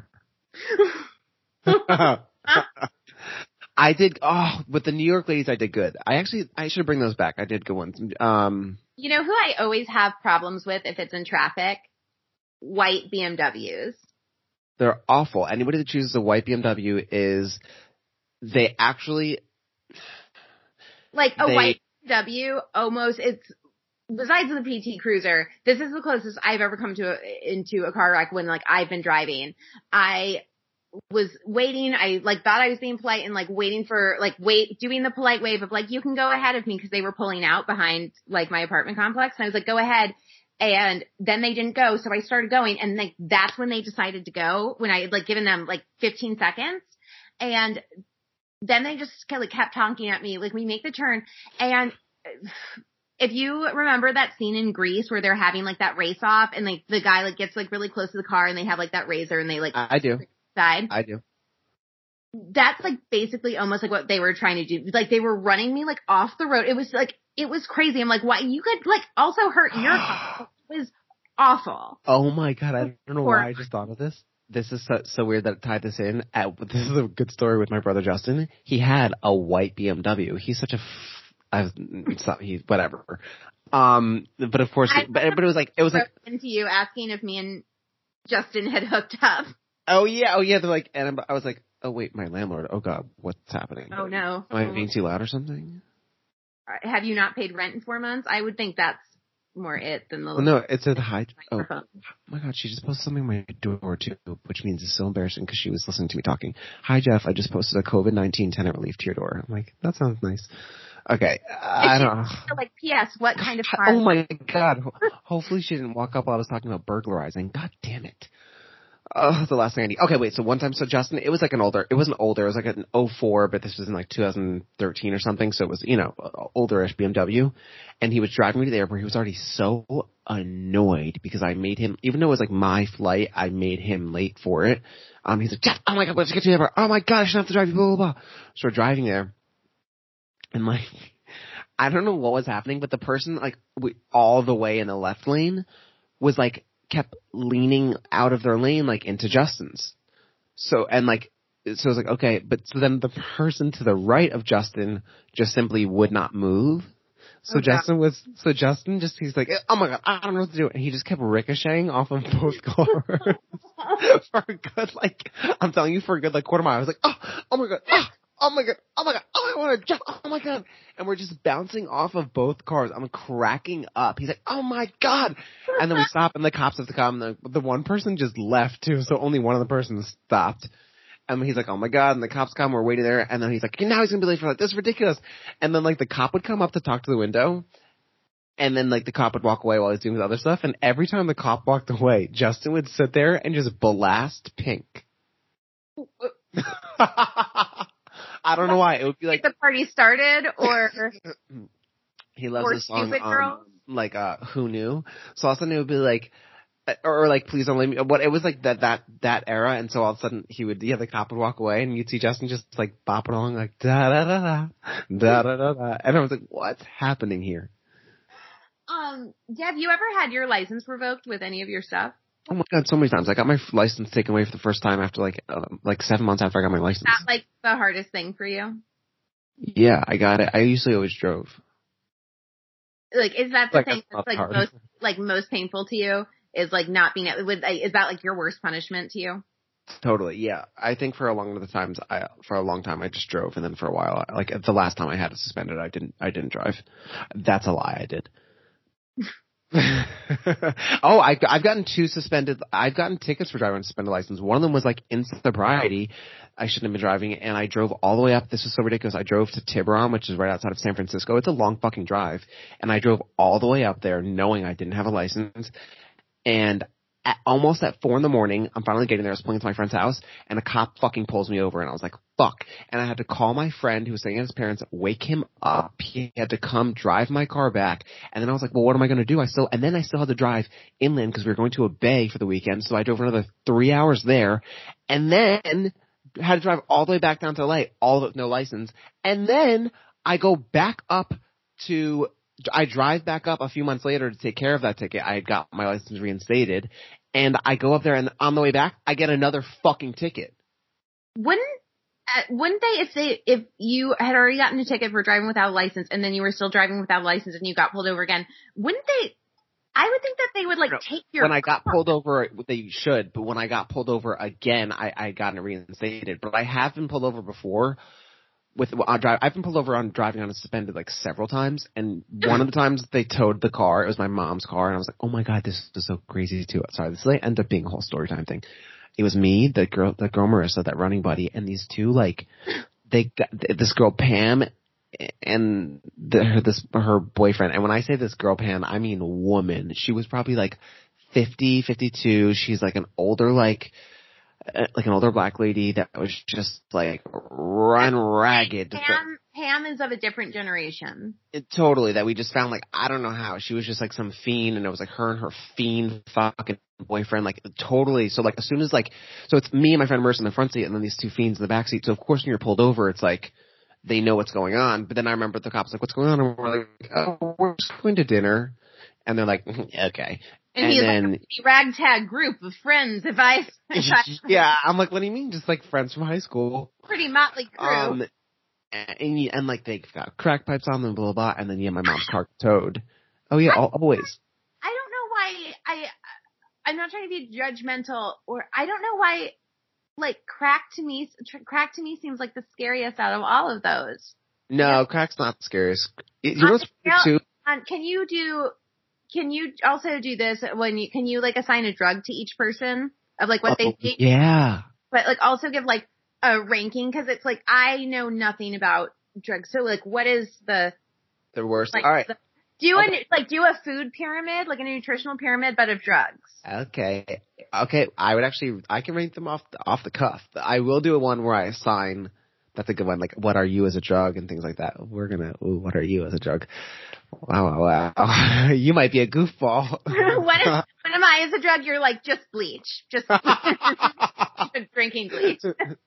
I did. Oh, with the New York ladies, I did good. I should bring those back. I did good ones. You know who I always have problems with if it's in traffic? White BMWs. They're awful. Anybody that chooses a white BMW they actually like a white BMW. Almost, it's besides the PT Cruiser. This is the closest I've ever come into a car wreck when like I've been driving. I was waiting. I like thought I was being polite and like waiting for doing the polite wave of like, you can go ahead of me because they were pulling out behind like my apartment complex. And I was like, go ahead. And then they didn't go. So I started going and like, that's when they decided to go when I had like given them like 15 seconds. And then they just kind of kept honking at me. Like we make the turn. And if you remember that scene in Grease where they're having like that race off and like the guy like gets like really close to the car and they have like that razor and they like, I do. Side. I do. That's like basically almost like what they were trying to do. Like they were running me like off the road. It was crazy. I'm like, why? You could like also hurt your car. It was awful. Oh my God. I don't know why I just thought of this. This is so weird that it tied this in. This is a good story with my brother Justin. He had a white BMW. He's such whatever. But of course, but it was like, into you asking if me and Justin had hooked up. Oh yeah. They're like, and I was like, oh wait, my landlord. Oh god, what's happening? Oh no. Am I being too loud or something? Have you not paid rent in 4 months? I would think that's more it than the. Well, no, it said hi. Oh microphone. my god, she just posted something on my door too, which means it's so embarrassing because she was listening to me talking. Hi Jeff, I just posted a COVID-19 tenant relief to your door. I'm like, that sounds nice. Okay, I don't know. Like, P.S. What kind of car? Oh my god. Hopefully she didn't walk up while I was talking about burglarizing. God damn it. The last thing I need. Okay, wait, so one time, so Justin, it wasn't older, it was like an '04, but this was in like 2013 or something, so it was, older-ish BMW, and he was driving me to the airport. He was already so annoyed because I made him, even though it was like my flight, I made him late for it. He's like, Jeff, oh my god, let's get to the airport. Oh my god, I shouldn't have to drive you, blah, blah, blah. So we're driving there, and like, I don't know what was happening, but the person, like, all the way in the left lane was like, kept leaning out of their lane, like, into Justin's. So it was like, okay, but so then the person to the right of Justin just simply would not move. So Justin he's like, oh my god, I don't know what to do. And he just kept ricocheting off of both cars for a good, like, I'm telling you, for a good, like, quarter mile. I was like, oh my god, oh my god, oh, I want to jump, oh my god. And we're just bouncing off of both cars. I'm cracking up. He's like, oh my god. And then we stop and the cops have to come. And the one person just left too, so only one of the persons stopped. And he's like, oh my god. And the cops come, we're waiting there. And then he's like, now he's going to be late for that. This is ridiculous. And then like the cop would come up to talk to the window. And then like the cop would walk away while he's doing his other stuff. And every time the cop walked away, Justin would sit there and just blast Pink. I don't know why. It would be like the party started, or he loves the song, Girl. like Who Knew? So all of a sudden it would be like, or like Please Don't Leave Me. What it was like that era, and so all of a sudden the cop would walk away, and you'd see Justin just like bopping along like da da da da da da da da, and I was like, what's happening here? Have you ever had your license revoked with any of your stuff? Oh my god, so many times. I got my license taken away for the first time after like 7 months after I got my license. Is that like the hardest thing for you? Yeah, I got it. I usually always drove. Like, is that the thing that's like most painful to you? Is like not being is that like your worst punishment to you? Totally, yeah. I think for a long time I just drove, and then for a while, like the last time I had it suspended, I didn't drive. That's a lie, I did. Oh, I've gotten two suspended. I've gotten tickets for driving on a suspended license. One of them was like in sobriety. I shouldn't have been driving, and I drove all the way up. This was so ridiculous. I drove to Tiburon, which is right outside of San Francisco. It's a long fucking drive, and I drove all the way up there knowing I didn't have a license. And almost at 4 a.m, I'm finally getting there. I was pulling to my friend's house, and a cop fucking pulls me over, and I was like, fuck. And I had to call my friend who was staying at his parents', wake him up. He had to come drive my car back. And then I was like, well, what am I going to do? I still had to drive inland because we were going to a bay for the weekend. So I drove another 3 hours there, and then had to drive all the way back down to LA, all with no license. And then I drive back up a few months later to take care of that ticket. I had got my license reinstated, and I go up there, and on the way back, I get another fucking ticket. Wouldn't they, if you had already gotten a ticket for driving without a license, and then you were still driving without a license, and you got pulled over again, wouldn't they? I would think that they would take your. When I got pulled over, they should, but when I got pulled over again, I got it reinstated. But I have been pulled over before. I've been pulled over on driving on a suspended like several times, and one of the times they towed the car. It was my mom's car, and I was like, "Oh my god, this is so crazy too." Sorry, this ended up being a whole story time thing. It was me, the girl Marissa, that running buddy, and these two this girl Pam and her boyfriend. And when I say this girl Pam, I mean woman. She was probably like 50, 52. She's like an older an older black lady that was just like run ragged. Pam is of a different generation. Totally, that we just found I don't know how. She was just like some fiend, and it was like her and her fiend fucking boyfriend, totally. So as soon as so it's me and my friend Marissa in the front seat, and then these two fiends in the back seat. So of course when you're pulled over, it's like they know what's going on. But then I remember the cops what's going on? And we're like, oh, we're just going to dinner. And they're like, okay. And he's then, like a ragtag group of friends. Yeah, I'm like, what do you mean? Just friends from high school. Pretty motley crew. And they've got crack pipes on them, blah, blah, blah. And then, my mom's car towed. Oh yeah, always. I don't know why I'm not trying to be judgmental, or I don't know why like crack to me seems like the scariest out of all of those. No, crack's not the scariest. You know what's weird too? Can you also do this can you like assign a drug to each person of like what they think? Yeah. But like also give like a ranking, because it's like I know nothing about drugs. So like what is the worst? Like, all right. Do a food pyramid, like a nutritional pyramid, but of drugs. Okay. I can rank them off the cuff. I will do one where I assign. That's a good one. Like, what are you as a drug and things like that. What are you as a drug? Wow. You might be a goofball. What am I as a drug? You're like, just bleach. Just drinking bleach.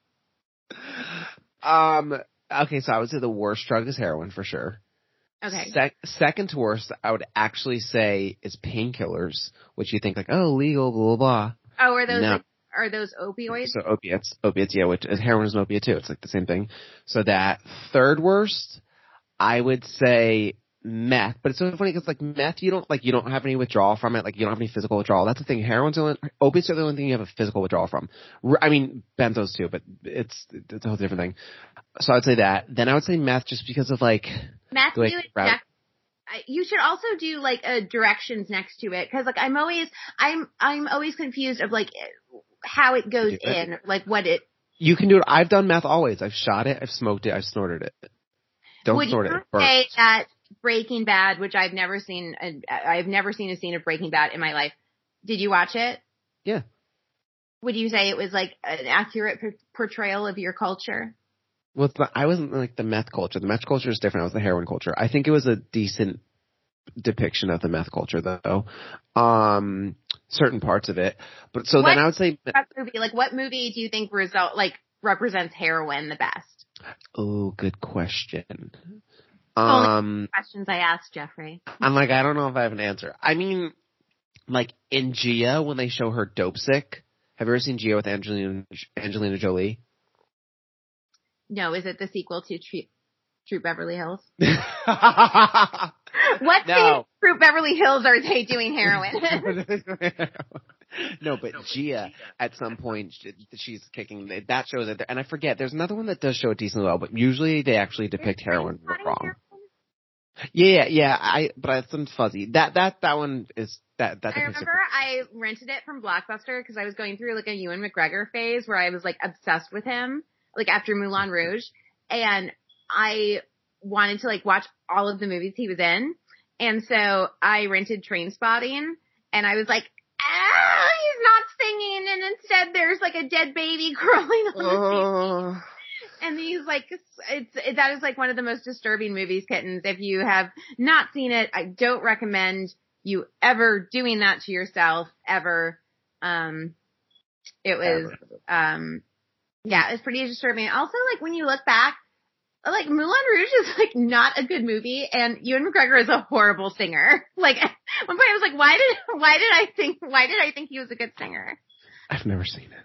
Okay, so I would say the worst drug is heroin for sure. Okay. Second to worst, I would actually say is painkillers, which you think like, oh, legal, blah, blah, blah. Oh, are those opioids? So opiates, yeah, which is heroin is an opiate too. It's like the same thing. So that third worst, I would say meth. But it's so funny because like meth, you don't have any withdrawal from it. Like you don't have any physical withdrawal. That's the thing. Opiates are the only thing you have a physical withdrawal from. I mean, benzos too, but it's a whole different thing. So I'd say that. Then I would say meth just because of like meth. You should also do like directions next to it, because like I'm always confused of like how it goes in, like what it. You can do it. I've done meth always. I've shot it. I've smoked it. I've snorted it. Don't snort it. Would you say that Breaking Bad, which I've never seen a scene of Breaking Bad in my life. Did you watch it? Yeah. Would you say it was like an accurate portrayal of your culture? Well, I wasn't like the meth culture. The meth culture is different. I was the heroin culture. I think it was a decent depiction of the meth culture, though. Certain parts of it, but so then I would say, what movie do you think represents heroin the best? Oh, good question. Only questions I asked, Jeffrey. I'm like, I don't know if I have an answer. I mean, like in Gia, when they show her dope sick. Have you ever seen Gia with Angelina Jolie? No, is it the sequel to Troop Beverly Hills? What scene in Troop Beverly Hills are they doing heroin? No, but Gia, at some point, she's kicking, that shows it. And I forget, there's another one that does show it decently well, but usually they actually depict heroin wrong. Yeah, but it's fuzzy. That one is, that I remember I rented it from Blockbuster because I was going through like a Ewan McGregor phase where I was like obsessed with him, like after Moulin Rouge, and I wanted to like watch all of the movies he was in. And so I rented Trainspotting, and I was like, he's not singing, and instead there's like a dead baby crawling on the TV. And he's like, that is like one of the most disturbing movies, Kittens. If you have not seen it, I don't recommend you ever doing that to yourself, ever. It was, it's pretty disturbing. Also, like when you look back, like Moulin Rouge is like not a good movie, and Ewan McGregor is a horrible singer. Like at one point I was like, why did I think he was a good singer? I've never seen it.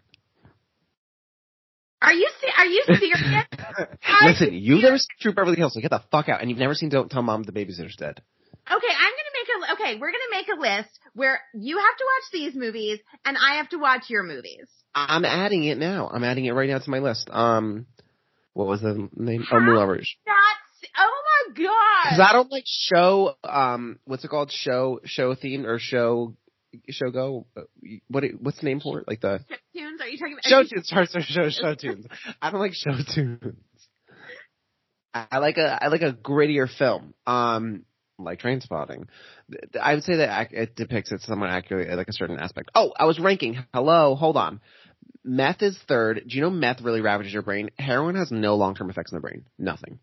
Are you serious? Listen, you've never seen True Beverly Hills, so get the fuck out. And you've never seen Don't Tell Mom the Babysitter's Dead. Okay, we're gonna make a list where you have to watch these movies and I have to watch your movies. I'm adding it now. I'm adding it right now to my list. What was the name? Oh, Moulin Rouge. Oh my god! Because I don't like show, what's it called? Show theme or show go? What's the name for it? Like the show tunes? Are you talking about show tunes? Sorry, show tunes. I don't like show tunes. I like a grittier film. Like Trainspotting. I would say that it depicts it somewhat accurately, like a certain aspect. Oh, I was ranking. Hello, hold on. Meth is third. Do you know meth really ravages your brain? Heroin has no long-term effects on the brain. Nothing.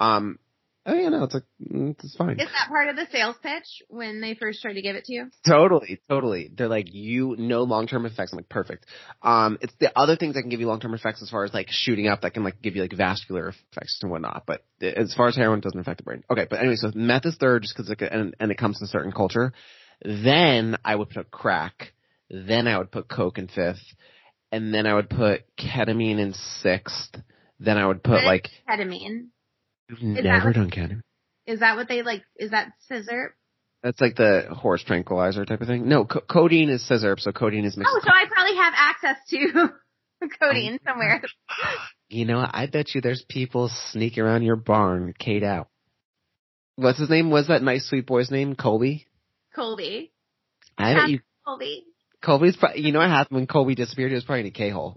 It's fine. Is that part of the sales pitch when they first tried to give it to you? Totally. They're like, no long-term effects. I'm like, perfect. It's the other things that can give you long-term effects as far as like shooting up that can like give you like vascular effects and whatnot. But as far as heroin, it doesn't affect the brain. Okay, but anyway, so meth is third just because and it comes to a certain culture. Then I would put crack. Then I would put coke in fifth. And then I would put ketamine in sixth. Then I would put like ketamine. You've never done ketamine. Is that what they like? Is that scissor? That's like the horse tranquilizer type of thing. No, codeine is scissor, so codeine is mixed. Oh, so I probably have access to codeine somewhere. You know, I bet you there's people sneaking around your barn, Kate out. What's his name? What's that nice sweet boy's name? Colby? Colby. I bet you. Colby. Colby's probably, you know what happened when Colby disappeared? He was probably in a K-hole.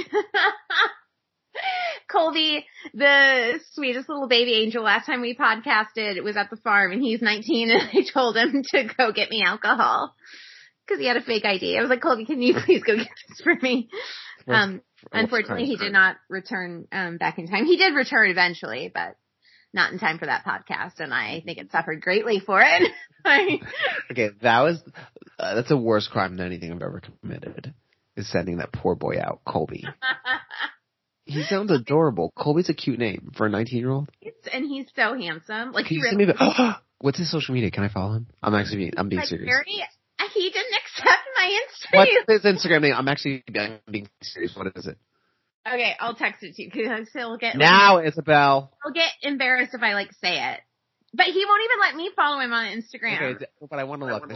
Colby, the sweetest little baby angel, last time we podcasted was at the farm and he's 19 and I told him to go get me alcohol because he had a fake ID. I was like, Colby, can you please go get this for me? Unfortunately, he did not return back in time. He did return eventually, but not in time for that podcast, and I think it suffered greatly for it. Okay, that's a worse crime than anything I've ever committed, is sending that poor boy out, Colby. He sounds adorable. Colby's a cute name for a 19-year-old. And he's so handsome. Like, what's his social media? Can I follow him? I'm being serious. He didn't accept my Instagram. What's his Instagram name? I'm being serious. What is it? Okay, I'll text it to you because he'll get Isabel. I'll get embarrassed if I say it. But he won't even let me follow him on Instagram. Okay, but I want to look.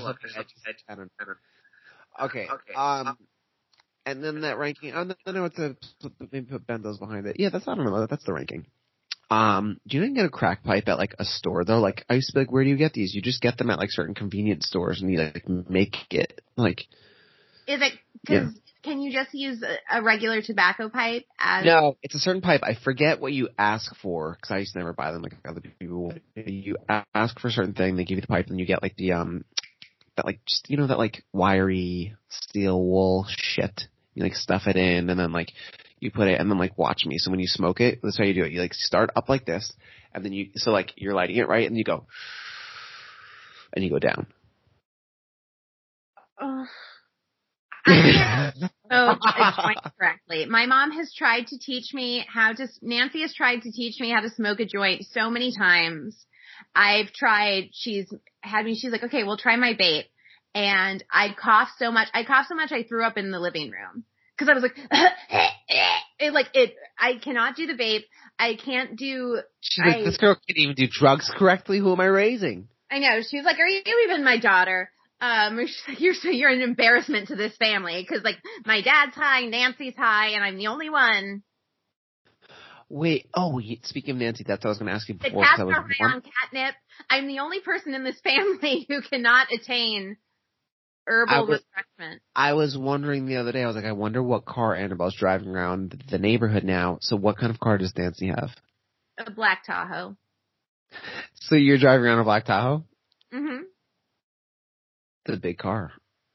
Okay. And then that ranking. Oh no, it's maybe put Bendo's behind it. Yeah, I don't know. That's the ranking. Do you know you can get a crack pipe at like a store though? Like I used to be like, where do you get these? You just get them at like certain convenience stores and you like make it like. Is it because can you just use a regular tobacco pipe? No, it's a certain pipe. I forget what you ask for because I used to never buy them like other people. You ask for a certain thing, they give you the pipe, and you get like the that like just that like wiry steel wool shit. You like stuff it in, and then like. You put it, and then like watch me. So when you smoke it, that's how you do it. You like start up like this, and then you're lighting it right, and you go, and you go down. I can't correctly. My mom has tried to teach me Nancy has tried to teach me how to smoke a joint so many times. I've tried. She's like, okay, we'll try my vape, and I coughed so much I threw up in the living room. Cause I was like, I cannot do the vape. I can't do. She's like, this girl can't even do drugs correctly. Who am I raising? I know. She was like, are you even my daughter? She's like, you're an embarrassment to this family. Cause like my dad's high, Nancy's high, and I'm the only one. Wait, speaking of Nancy, that's what I was going to ask you before. The cats are high on catnip. I'm the only person in this family who cannot attain herbal refreshment. I was wondering the other day, I was like, I wonder what car Annabelle's driving around the neighborhood now. So what kind of car does Nancy have? A black Tahoe. So you're driving around a black Tahoe? Mm-hmm. It's a big car.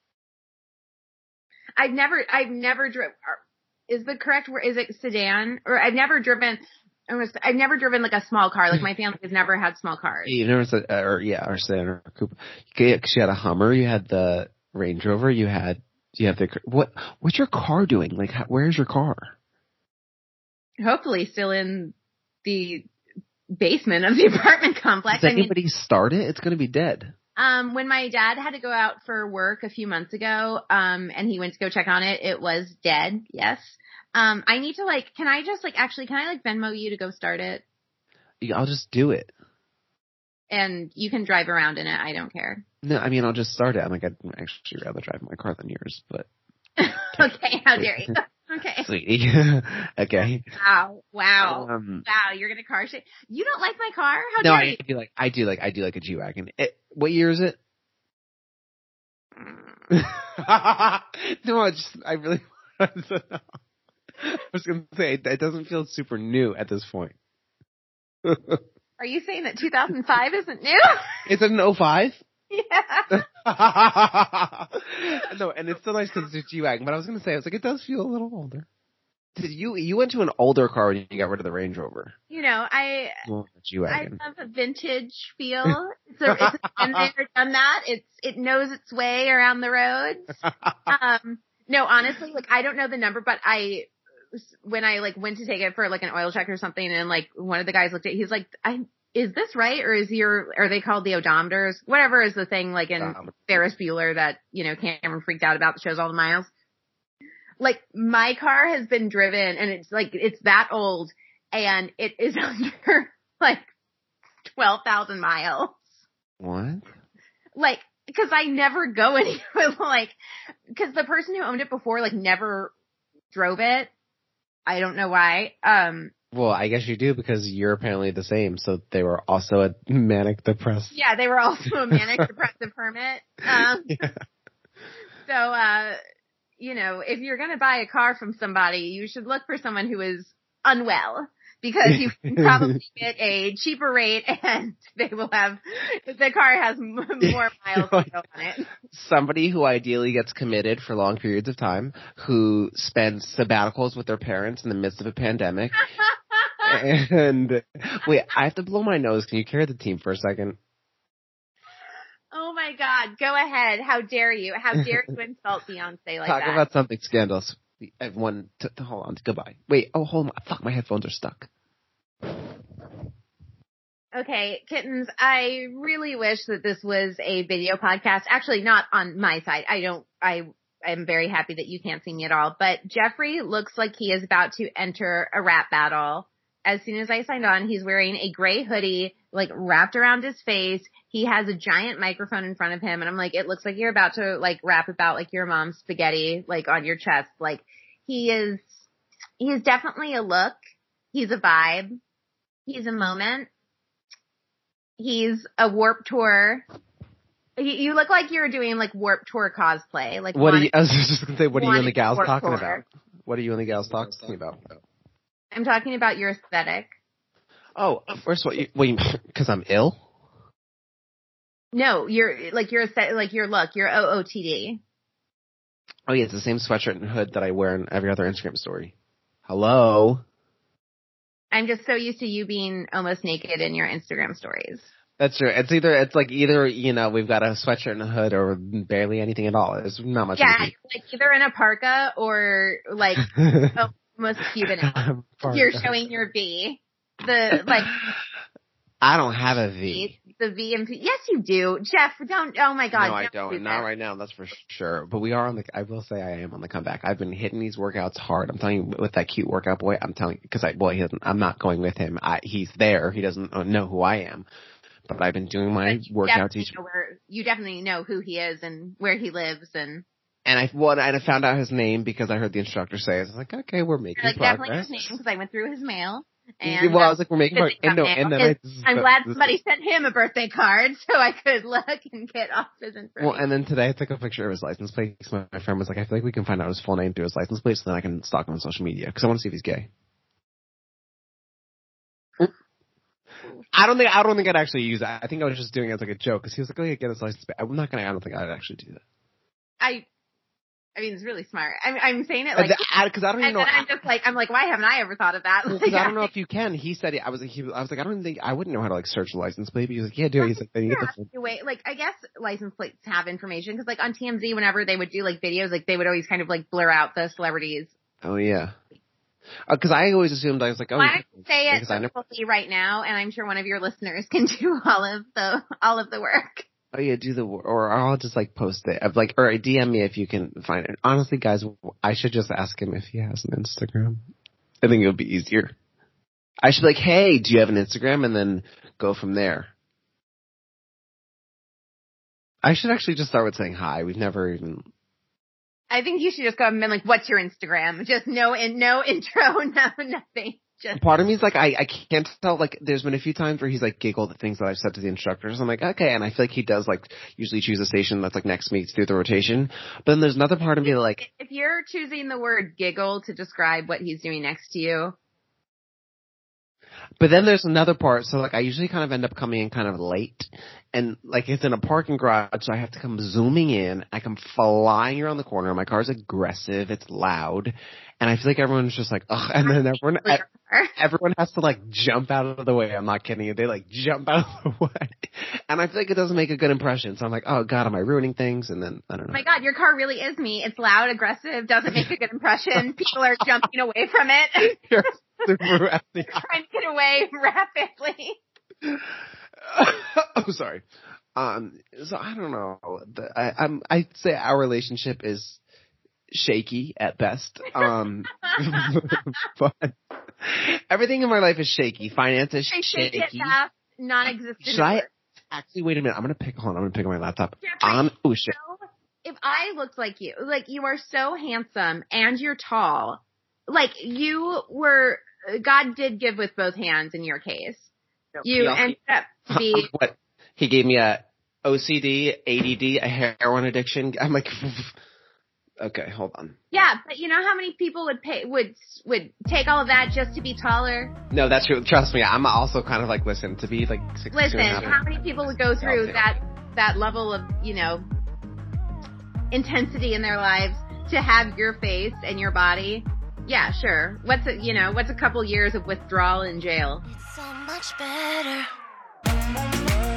I've never driven, is it sedan? Or I've never driven like a small car. Like my family has never had small cars. You've never said, or sedan or coupe. Because you had a Hummer, you had the Range Rover, you have what's your car doing? Like, where's your car? Hopefully still in the basement of the apartment complex. Does anybody start it? It's going to be dead. When my dad had to go out for work a few months ago, and he went to go check on it, it was dead. Yes. I need to can I Venmo you to go start it? Yeah, I'll just do it. And you can drive around in it. I don't care. No, I mean, I'll just start it. I'm like, I'd actually rather drive my car than yours, but. Okay, how dare you? Okay. Sweetie. Okay. Wow. Wow, you're gonna car shit. You don't like my car? How dare you? No, I do like a G-Wagon. What year is it? No, I really wanted to know. I was going to say, it doesn't feel super new at this point. Are you saying that 2005 isn't new? Is it an 05? Yeah. No, and it's still nice because it's a G-Wagon, but I was going to say, it does feel a little older. You went to an older car when you got rid of the Range Rover. I G-Wagon. I love a vintage feel. It's been there, done that. It knows its way around the roads. No, honestly, I don't know the number, but when I went to take it for an oil check or something, and one of the guys looked at it, he's like, is this right? Or are they called the odometers? Whatever is the thing in Ferris Bueller that, Cameron freaked out about that shows all the miles. My car has been driven and it's that old and it is under 12,000 miles. What? Because I never go anywhere, because the person who owned it before, never drove it. I don't know why. Well, I guess you do because you're apparently the same. So they were also a manic depressed. Yeah, they were also a manic depressive hermit. Yeah. So, you know, if you're going to buy a car from somebody, you should look for someone who is unwell because you can probably get a cheaper rate and the car has more miles to go on it. Somebody who ideally gets committed for long periods of time, who spends sabbaticals with their parents in the midst of a pandemic. And wait, I have to blow my nose. Can you carry the team for a second? Oh my God. Go ahead. How dare you? How dare you insult Beyonce like that? Talk about something scandalous. Everyone, hold on. Goodbye. Wait. Oh, hold on. Fuck, my headphones are stuck. Okay, kittens, I really wish that this was a video podcast. Actually, not on my side. I'm very happy that you can't see me at all. But Jeffrey looks like he is about to enter a rap battle. As soon as I signed on, he's wearing a gray hoodie, like wrapped around his face. He has a giant microphone in front of him. And I'm like, it looks like you're about to like rap about like your mom's spaghetti, like on your chest. Like he is definitely a look. He's a vibe. He's a moment. He's a Warped Tour. You look like you're doing like Warped Tour cosplay. Like what are you? I was just gonna say, what are you and the gals talking about? What are you and the gals talking about? I'm talking about your aesthetic. Oh, first of all, because I'm ill? No, your aesthetic, like your look, your OOTD. Oh yeah, it's the same sweatshirt and hood that I wear in every other Instagram story. Hello. I'm just so used to you being almost naked in your Instagram stories. That's true. It's either, you know, we've got a sweatshirt and a hood or barely anything at all. It's not much. Yeah, like either in a parka or like almost Cuban. You're showing your V. I don't have a V. The V and P. Yes, you do. Jeff, don't. Oh my God. No, I don't. Not right now. That's for sure. But we are I will say I am on the comeback. I've been hitting these workouts hard. I'm telling you, with that cute workout boy, I'm telling you, because I'm not going with him. He's there. He doesn't know who I am. But I've been doing my workouts each. You definitely know who he is and where he lives and I found out his name because I heard the instructor say it. I was like, okay, we're making progress. Definitely his name because I went through his mail. And I was like, we're making progress. I'm glad somebody sent him a birthday card so I could look and get off his information. Well, and then today I took a picture of his license plate. My friend was like, I feel like we can find out his full name through his license plate so then I can stalk him on social media because I want to see if he's gay. I don't think I'd actually use that. I think I was just doing it as like a joke because he was like, oh yeah, get his license plate. I don't think I'd actually do that. I mean, it's really smart. I'm saying it like because I don't even know. I'm like, why haven't I ever thought of that? Because I don't know if you can. He said it. I was like, I don't think I wouldn't know how to like search a license plate. But he was like, yeah, do it. He's like, then you get the full. Wait, like I guess license plates have information because like on TMZ, whenever they would do like videos, like they would always kind of like blur out the celebrities. Oh yeah. Because I always assumed I was like, oh. I say it simply right now, and I'm sure one of your listeners can do all of the work. Oh yeah, or I'll just like post it. Or DM me if you can find it. Honestly, guys, I should just ask him if he has an Instagram. I think it would be easier. I should be like, hey, do you have an Instagram? And then go from there. I should actually just start with saying hi. We've never even. I think you should just go and be like, what's your Instagram? Just no intro, no nothing. Just. Part of me is like, I can't tell, like, there's been a few times where he's like giggled at things that I've said to the instructors. I'm like, okay, and I feel like he does like usually choose a station that's like next to me through the rotation. But then there's another part of me that like. If you're choosing the word giggle to describe what he's doing next to you. But then there's another part, so like I usually kind of end up coming in kind of late, and like it's in a parking garage, so I have to come zooming in. I come flying around the corner. My car's aggressive, it's loud, and I feel like everyone's just like, ugh, and then everyone has to like jump out of the way. I'm not kidding you. They like jump out of the way, and I feel like it doesn't make a good impression. So I'm like, oh god, am I ruining things? And then I don't know. Oh my god, your car really is me. It's loud, aggressive, doesn't make a good impression. People are jumping away from it. You're super rapid. Trying to get away rapidly. I'm sorry. So I don't know. I'd say our relationship is shaky at best. But everything in my life is shaky. Finance is shaky. Non-existent. Should I actually wait a minute? I'm gonna pick on my laptop. Oh shit. If I looked like you are so handsome and you're tall. like God did give with both hands in your case. You ended up to be. What? He gave me a OCD, ADD, a heroin addiction. I'm like, okay, hold on. Yeah, but you know how many people would take all of that just to be taller? No, that's true. Trust me, I'm also kind of like, listen, to be like 6'2". Listen, how many people would go through that level of, intensity in their lives to have your face and your body? Yeah, sure. What's a couple years of withdrawal in jail? It's so much better.